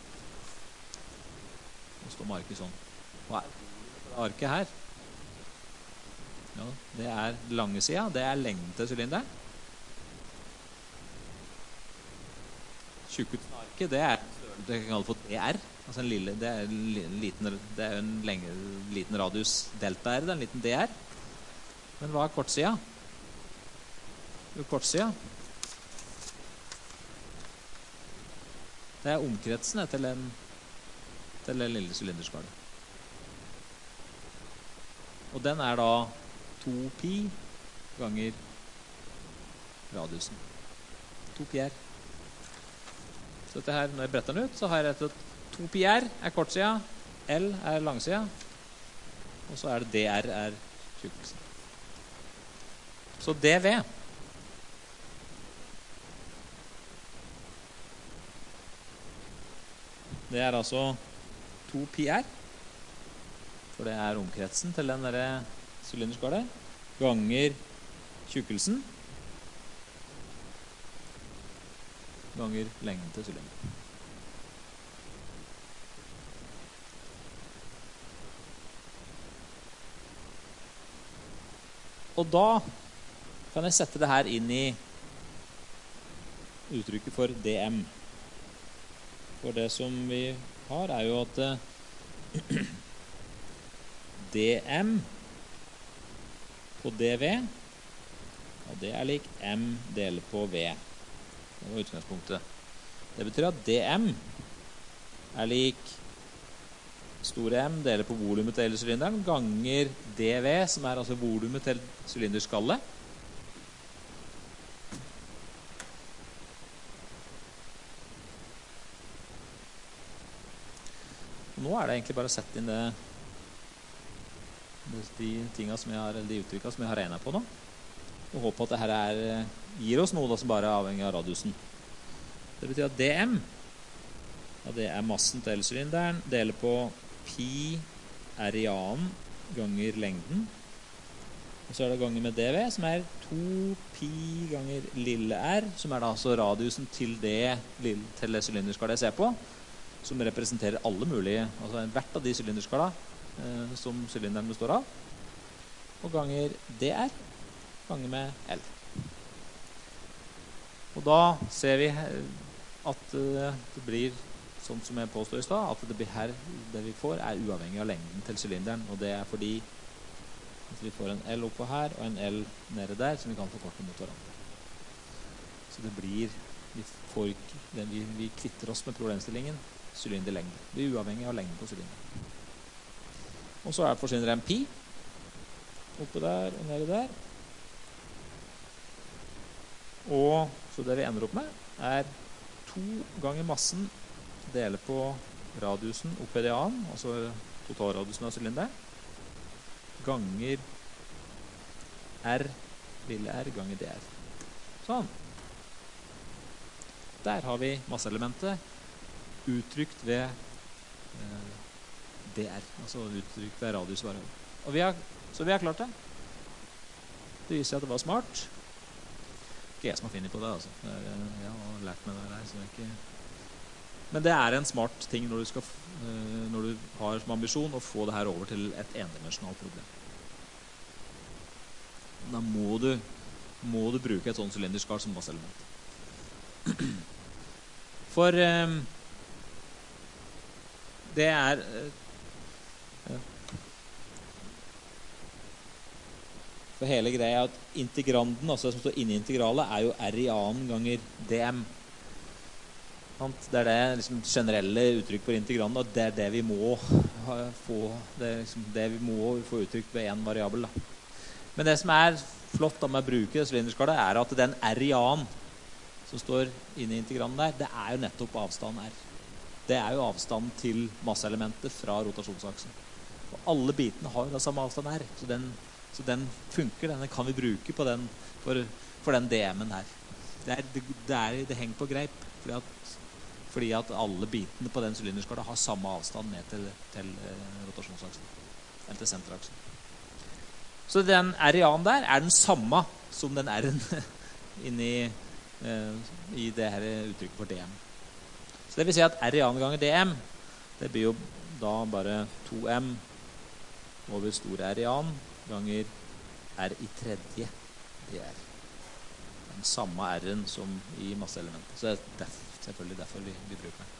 og stå med arket sånn. Hva er arket her? Ja, det er lange siden, det er lengden til sylinderen. Tjukkelsen av arket, det er det kan kalle for dr. Altså en lille, det er en liten, det er en lenge, liten radius delta R, det er en liten dr. Men hva er kortsiden? Kortsiden, det er omkretsen til den, til den lille sylinderskallet. Og den er da to pi ganger radiusen. to pi r. Så dette her, når jeg bretter den ut, så har jeg rett og slett to pi r er kortsiden, L er langsiden, og så er det dr er tjukkelsen. Så dv det er altså to pi r, for det er omkretsen til den der sylinderskallet, ganger tjukkelsen, ganger lengden til sylinderen. Og da kan jeg sette det her inn i uttrykket for dm. For det som vi har er jo at dm på dv, og det er lik m deler på v. Det var utgangspunktet. Det betyr at dm er lik store M deler på volumet til hele sylinderen ganger dV, som er altså volumet til sylinderskallet. Nå er det egentlig bare å sette inn det, de tingene som jeg har, eller de uttrykkene som jeg har regnet på nå, og håpe at det her er, gir oss noe da, som bare er avhengig av radiusen. Det betyr at dm, ja, det er massen til elsylinderen, deler på pi arian ganger lengden, og så er det ganger med dv, som er to pi ganger lille r, som er da altså radiusen til det, til det sylinderskallet jeg ser på, som representerer alle mulige, altså hvert av de sylinderskala eh, som sylinderen består av, og ganger dr, ganger med L. Og da ser vi at uh, det blir, sånn som jeg påstår i sted, at det, blir her, det vi får er uavhengig av lengden til sylinderen, og det er fordi at vi får en L oppå her, og en L nede der, som vi kan forkorte mot hverandre. Så det blir, vi, får ikke, det, vi, vi kvitter oss med problemstillingen, sylinderlengde. Vi er uavhengig av lengden på sylinderen. Og så er det forsvinner en pi, oppe der og nede der. Og så det vi ender opp med er to ganger massen deler på radiusen opp i A-en, altså totalradiusen av sylinderen, ganger R, lille r, ganger dr. Sånn. Der har vi masseelementet uttrykt ved eh, dr, altså uttrykt ved radiusvariabel. Og vi har, så vi har klart det. Det viser at det var smart. Ikke jeg som har finnet på det, altså. Det er, jeg har lært meg det der, så det er ikke... Men det er en smart ting når du, skal, uh, når du har som ambisjon å få det her over til et endimensjonalt problem. Da må du, må du bruke et sånt sylinderskall som masseelement. For um, det er uh, for hele greia at integranden, altså det som står inne i integralet, er jo r i annen ganger dm. Det er det liksom, generelle uttrykk for integranden, og det er det vi må ha, få, det er liksom, det vi må få uttrykt ved en variabel. Da. Men det som er flott da med å bruke det sylinderskallet, er at den r i annen som står inne i integranden der, det er jo nettopp avstanden r. Det er jo avstanden til masseelementet fra rotasjonsaksen. Og alle bitene har jo da samme avstand her, så den, så den funker, den kan vi bruke på den, for, for den dm-en her. Det, er, det, det, er, det henger på greip, fordi at, fordi at alle bitene på den sylinderskallet har samme avstand ned til, til eh, rotasjonsaksen, eller til senteraksen. Så den r i annen der er den samme som den r-en inni eh, i det her uttrykket for dm. Så det vil si at r i annen ganger dm, det blir jo da bare to m over store r i annen ganger r i tredje dr. Den samme r-en som i masseelementet. Så det er derf, selvfølgelig derfor vi, vi bruker den.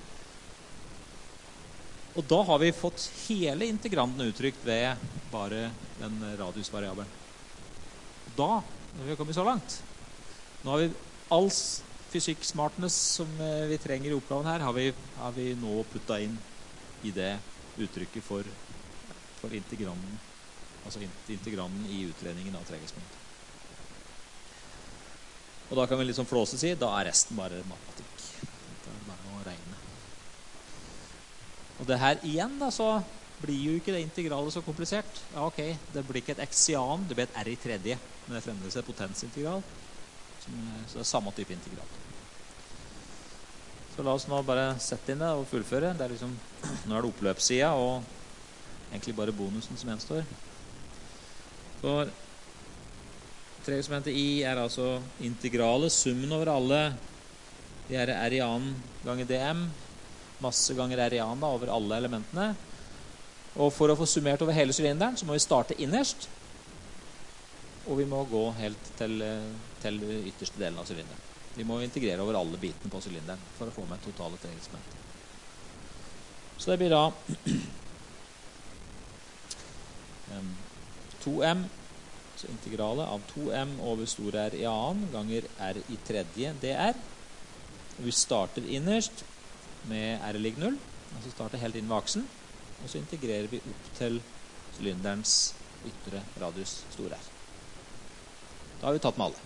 Og da har vi fått hele integranden uttrykt ved bare den radiusvariabelen. Da, når vi har kommet så langt, nå har vi alls fysikk-smartness som vi trenger i oppgaven her, har vi, har vi nå puttet inn i det uttrykket for, for integranden, altså integranden i utredningen av treghetspunktet. Og da kan vi liksom flåse si, da er resten bare matematikk. Det er bare å regne. Og det her igjen da, så blir jo ikke det integralet så komplisert. Ja, ok, det blir ikke et eksian, det blir et r i tredje, men det er fremdeles et potensintegral, som, så det er samme type integral. Så la oss nå bare sette inn det og fullføre. Det er liksom, nå er det oppløpssida og egentlig bare bonusen som gjenstår. For treghetspunktet I er altså integralet, summen over alle de her r i annen ganger dm, masse ganger r i annen da, over alle elementene. Og for å få summert over hele sylinderen, så må vi starte innerst, og vi må gå helt til, til ytterste delen av sylinderen. Vi må integrere over alle bitene på sylinderen for å få med totale treghetspunktet. Så det blir da to m, så integralet av to m over store r i annen ganger r i tredje dr. Vi starter innerst, med R lik null. Altså starter helt inn ved aksen. Og så integrerer vi opp til sylinderens ytre radius stor R. Da har vi tatt med alle.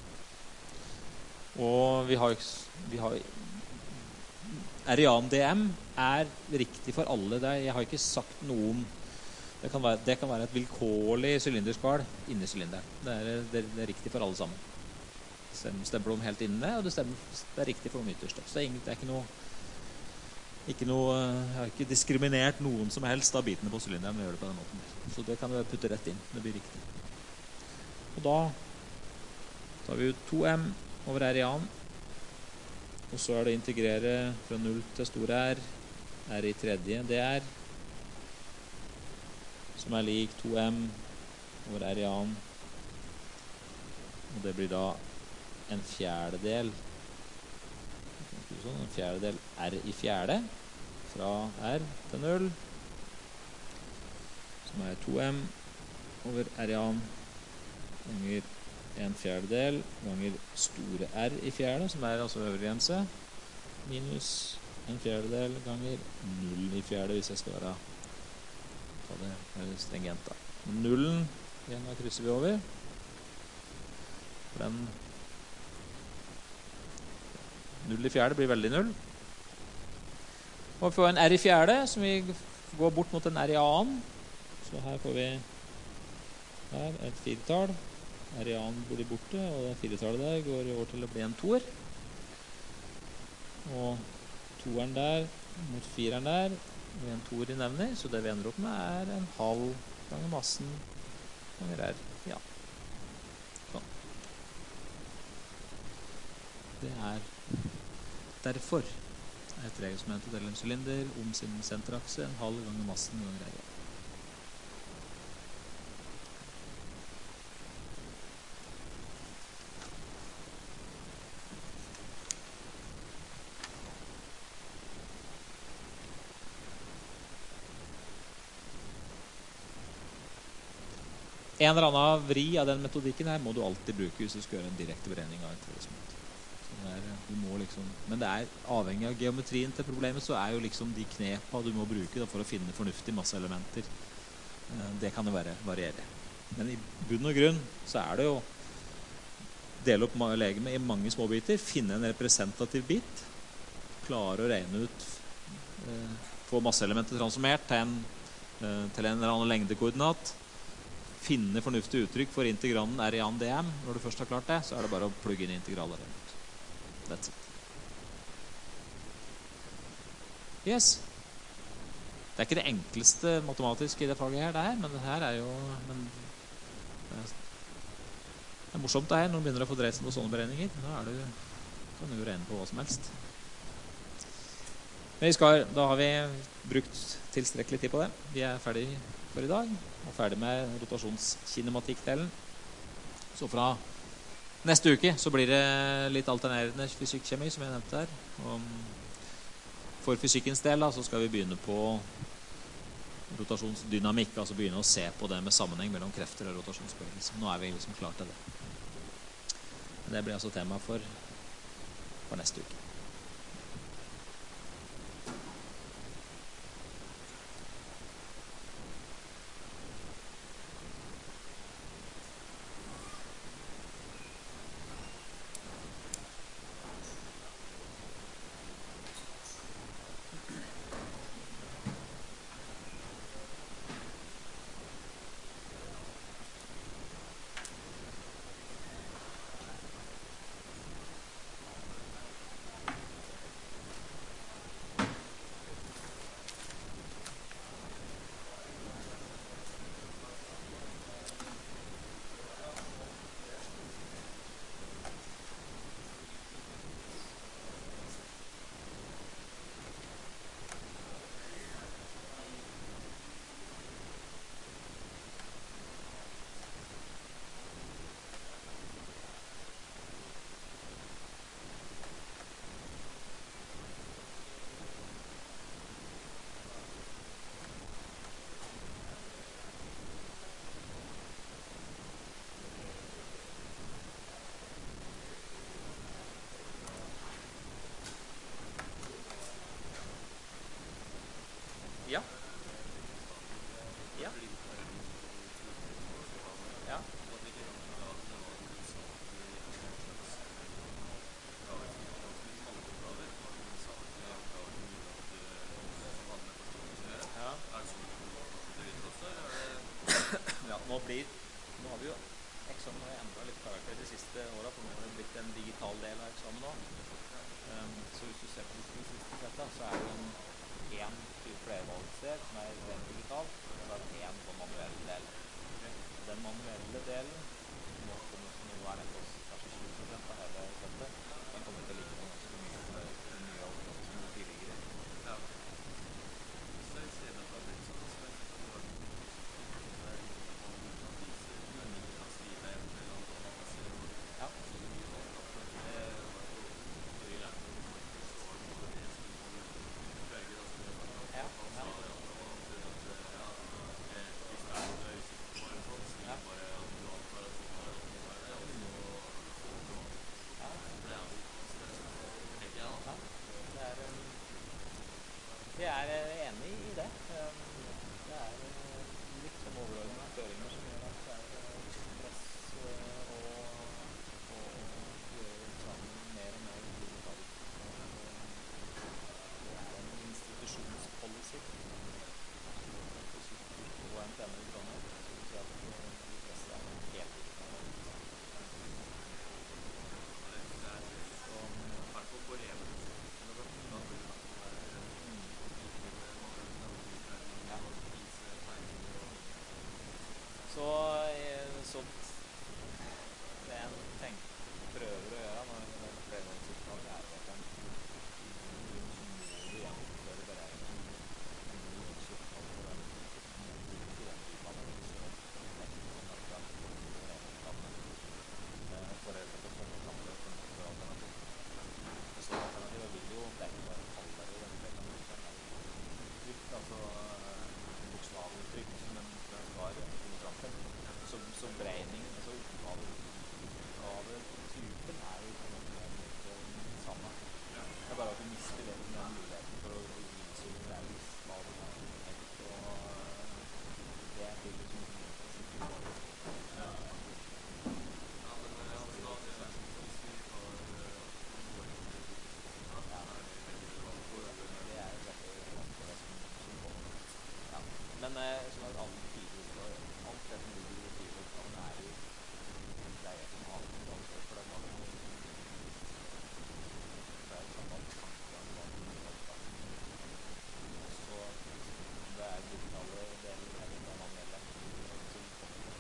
Og vi har, vi har Arian D M er riktig for alle. Det er, jeg har ikke sagt noe om det kan være, det kan være et vilkårlig sylinderskal inni sylinderen. Det er, det, det er riktig for alle sammen. Det stemmer om helt inne, og det, stemmer, det er riktig for de ytterste. Så det er, det er ikke noe, ikke noe jeg har ikke diskriminert noen som helst av bitene på sylinderen med å gjøre det på den måten. Så det kan vi putte rett inn. Det blir riktig. Og da tar vi ut to M over Arian. Og så er det å integrere fra null til store R. R i tredje, det er som er lik to M over Arian. Og det blir da en fjerdedel en fjerdedel R i fjerde fra R til null, som er to M over Arian ganger en fjerdedel ganger store R i fjerde, som er altså øvre grense, minus en fjerdedel ganger null i fjerde, hvis jeg skal være ta det er stringent da. Nullen, den da krysser vi over. Den null i fjerde blir veldig null. Og vi får en R i fjerde, som vi går bort mot en R i annen. Så her får vi her et firetall. R i annen blir borte, og det firetallet der går over til å bli en toer. Og toeren der mot fireren der, og en toer i nevner, så det vi ender opp med er en halv ganger massen ganger R. Ja. Sånn. Det er derfor er et regelsmoment til en sylinder om sin senterakse en halv ganger massen ganger R. En eller annen vri av den metodikken her må du alltid bruke hvis du skal gjøre en direkte beregning av et regelsmoment. Liksom, men det er avhengig av geometrien til problemet, så er jo liksom de knepa du må bruke da, for å finne fornuftige masseelementer. Det kan jo være variere. Men i bunn og grunn så er det jo dele opp legemet i mange små biter, finne en representativ bit, klare å regne ut, eh, få masseelementet transformert til en, eh, til en eller annen lengdekoordinat, finne fornuftige uttrykk for integralen Arian D M. Når du først har klart det, så er det bare å plugge inn integraler. That's it. Yes. Det er ikke det enkleste matematiske i det faget her, det her, men det her er jo men det, er, det er morsomt det her når du begynner å få dreid seg på sånne beregninger. Da er du, kan du jo regne på hva som helst. Men vi skal, da har vi brukt tilstrekkelig tid på det. Vi er ferdig for i dag, og ferdig med rotasjonskinematikk-delen. Så fra neste uke så blir det litt alternerende fysikk-kjemi, som jeg nevnte her. Og for fysikkens del da, så skal vi begynne på rotasjonsdynamikk, altså begynne å se på det med sammenheng mellom krefter og rotasjonsbevegelse. Nå er vi liksom klart til det. Men det blir altså tema for, for neste uke. Ja. Ja. Ja. Ja. Ja, nå blir Nå har vi jo eksamen har endret litt karakter de siste årene, for nå har det blitt en digital del av eksamen også. Um, så hvis du ser på de siste settet, så er det en en type flervalgsdel som er rent digital, og så er det en på manuell del. Den manuelle delen, nå kommer som nå er den på kanskje tjue prosent av hele settet, den kommer til å ligge på ganske mye for mye av det som er tidligere. Ja. Så jeg ser det fra den som er svett, at det var Jeg er enig i det. Det er litt sånn overordnede føringer som gjør at det er press og, og gjøre eksamen mer og mer digitalt. Det er en institusjonspolicy. Og en tenner utdannet, så vil si at de fleste er helt digitale. Så hvert fall på reven. Så, så det en tenker, prøver å gjøre når det er flervalgsopptak er at en så må du gjennomføre beregning en god opptak på den ikke den type analyse og tenke på dette regneoppgavene foreldre på sånne kamper og sånne for alternativ. Så alternativet vil jo, det er ikke bare kaller det den flervalgsopptak, det er uttrykk, altså bokstavuttrykk, men det skal Så, så beregning, altså av, av typen er jo på en måte den samme. Det er bare at du mister det med muligheten for å vise om det er visst hva du har tenkt, og det blir liksom sikkert. Ja. Ja, men det er altså da det er hvis vi tar ja, det er veldig relevant for det som, som kommer. Ja. Men som er alle fire oppgaver, alt det som ligger i fire oppgavene er jo greier som avtalt for den dagen. Det er jo sånn at tankegang var mye oppgave. Så det er digitale deler eller det manuelle som kommer.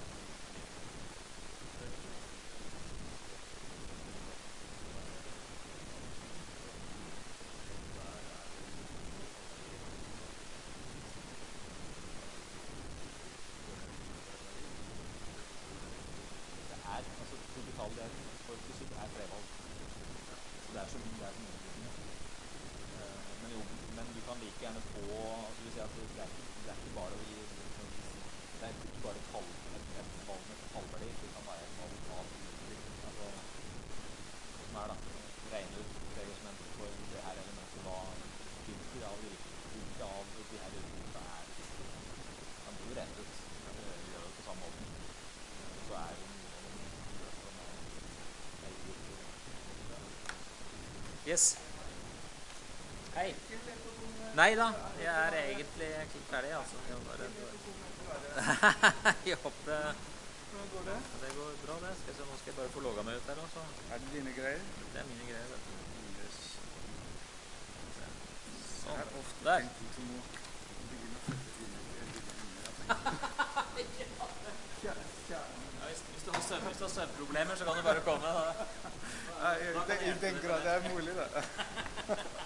Digital del for fysikk er flervalg. Så det er så mye, det er så mye. Uh, men jo, men du kan like gjerne få, altså vil si at det er ikke, det er ikke bare å gi, det er ikke bare tall, et, et valg med tallverdi, det kan være et valg av uttrykk. Altså, som er da, regne ut regelsmentet for det her elementet, hva hvilke av, hvilke av de her uttrykkene er viktig. Kan du regne ut, gjør det på samme måten. Så er det Yes. Hei. Nei da, jeg er egentlig ferdig, altså. Jeg bare... jeg håper... Hvordan går det? Det går bra, det. Skal jeg se, nå skal jeg bare få logget meg ut her også. Er det dine greier? Det er mine greier, vet du. Yes. Sånn. Jeg har ofte Der. tenkt ut som å begynne å sette dine greier. Ja, hvis, hvis du har søv- hvis du har søvnproblemer, så kan du bare komme. Da. I den grad det er mulig, da.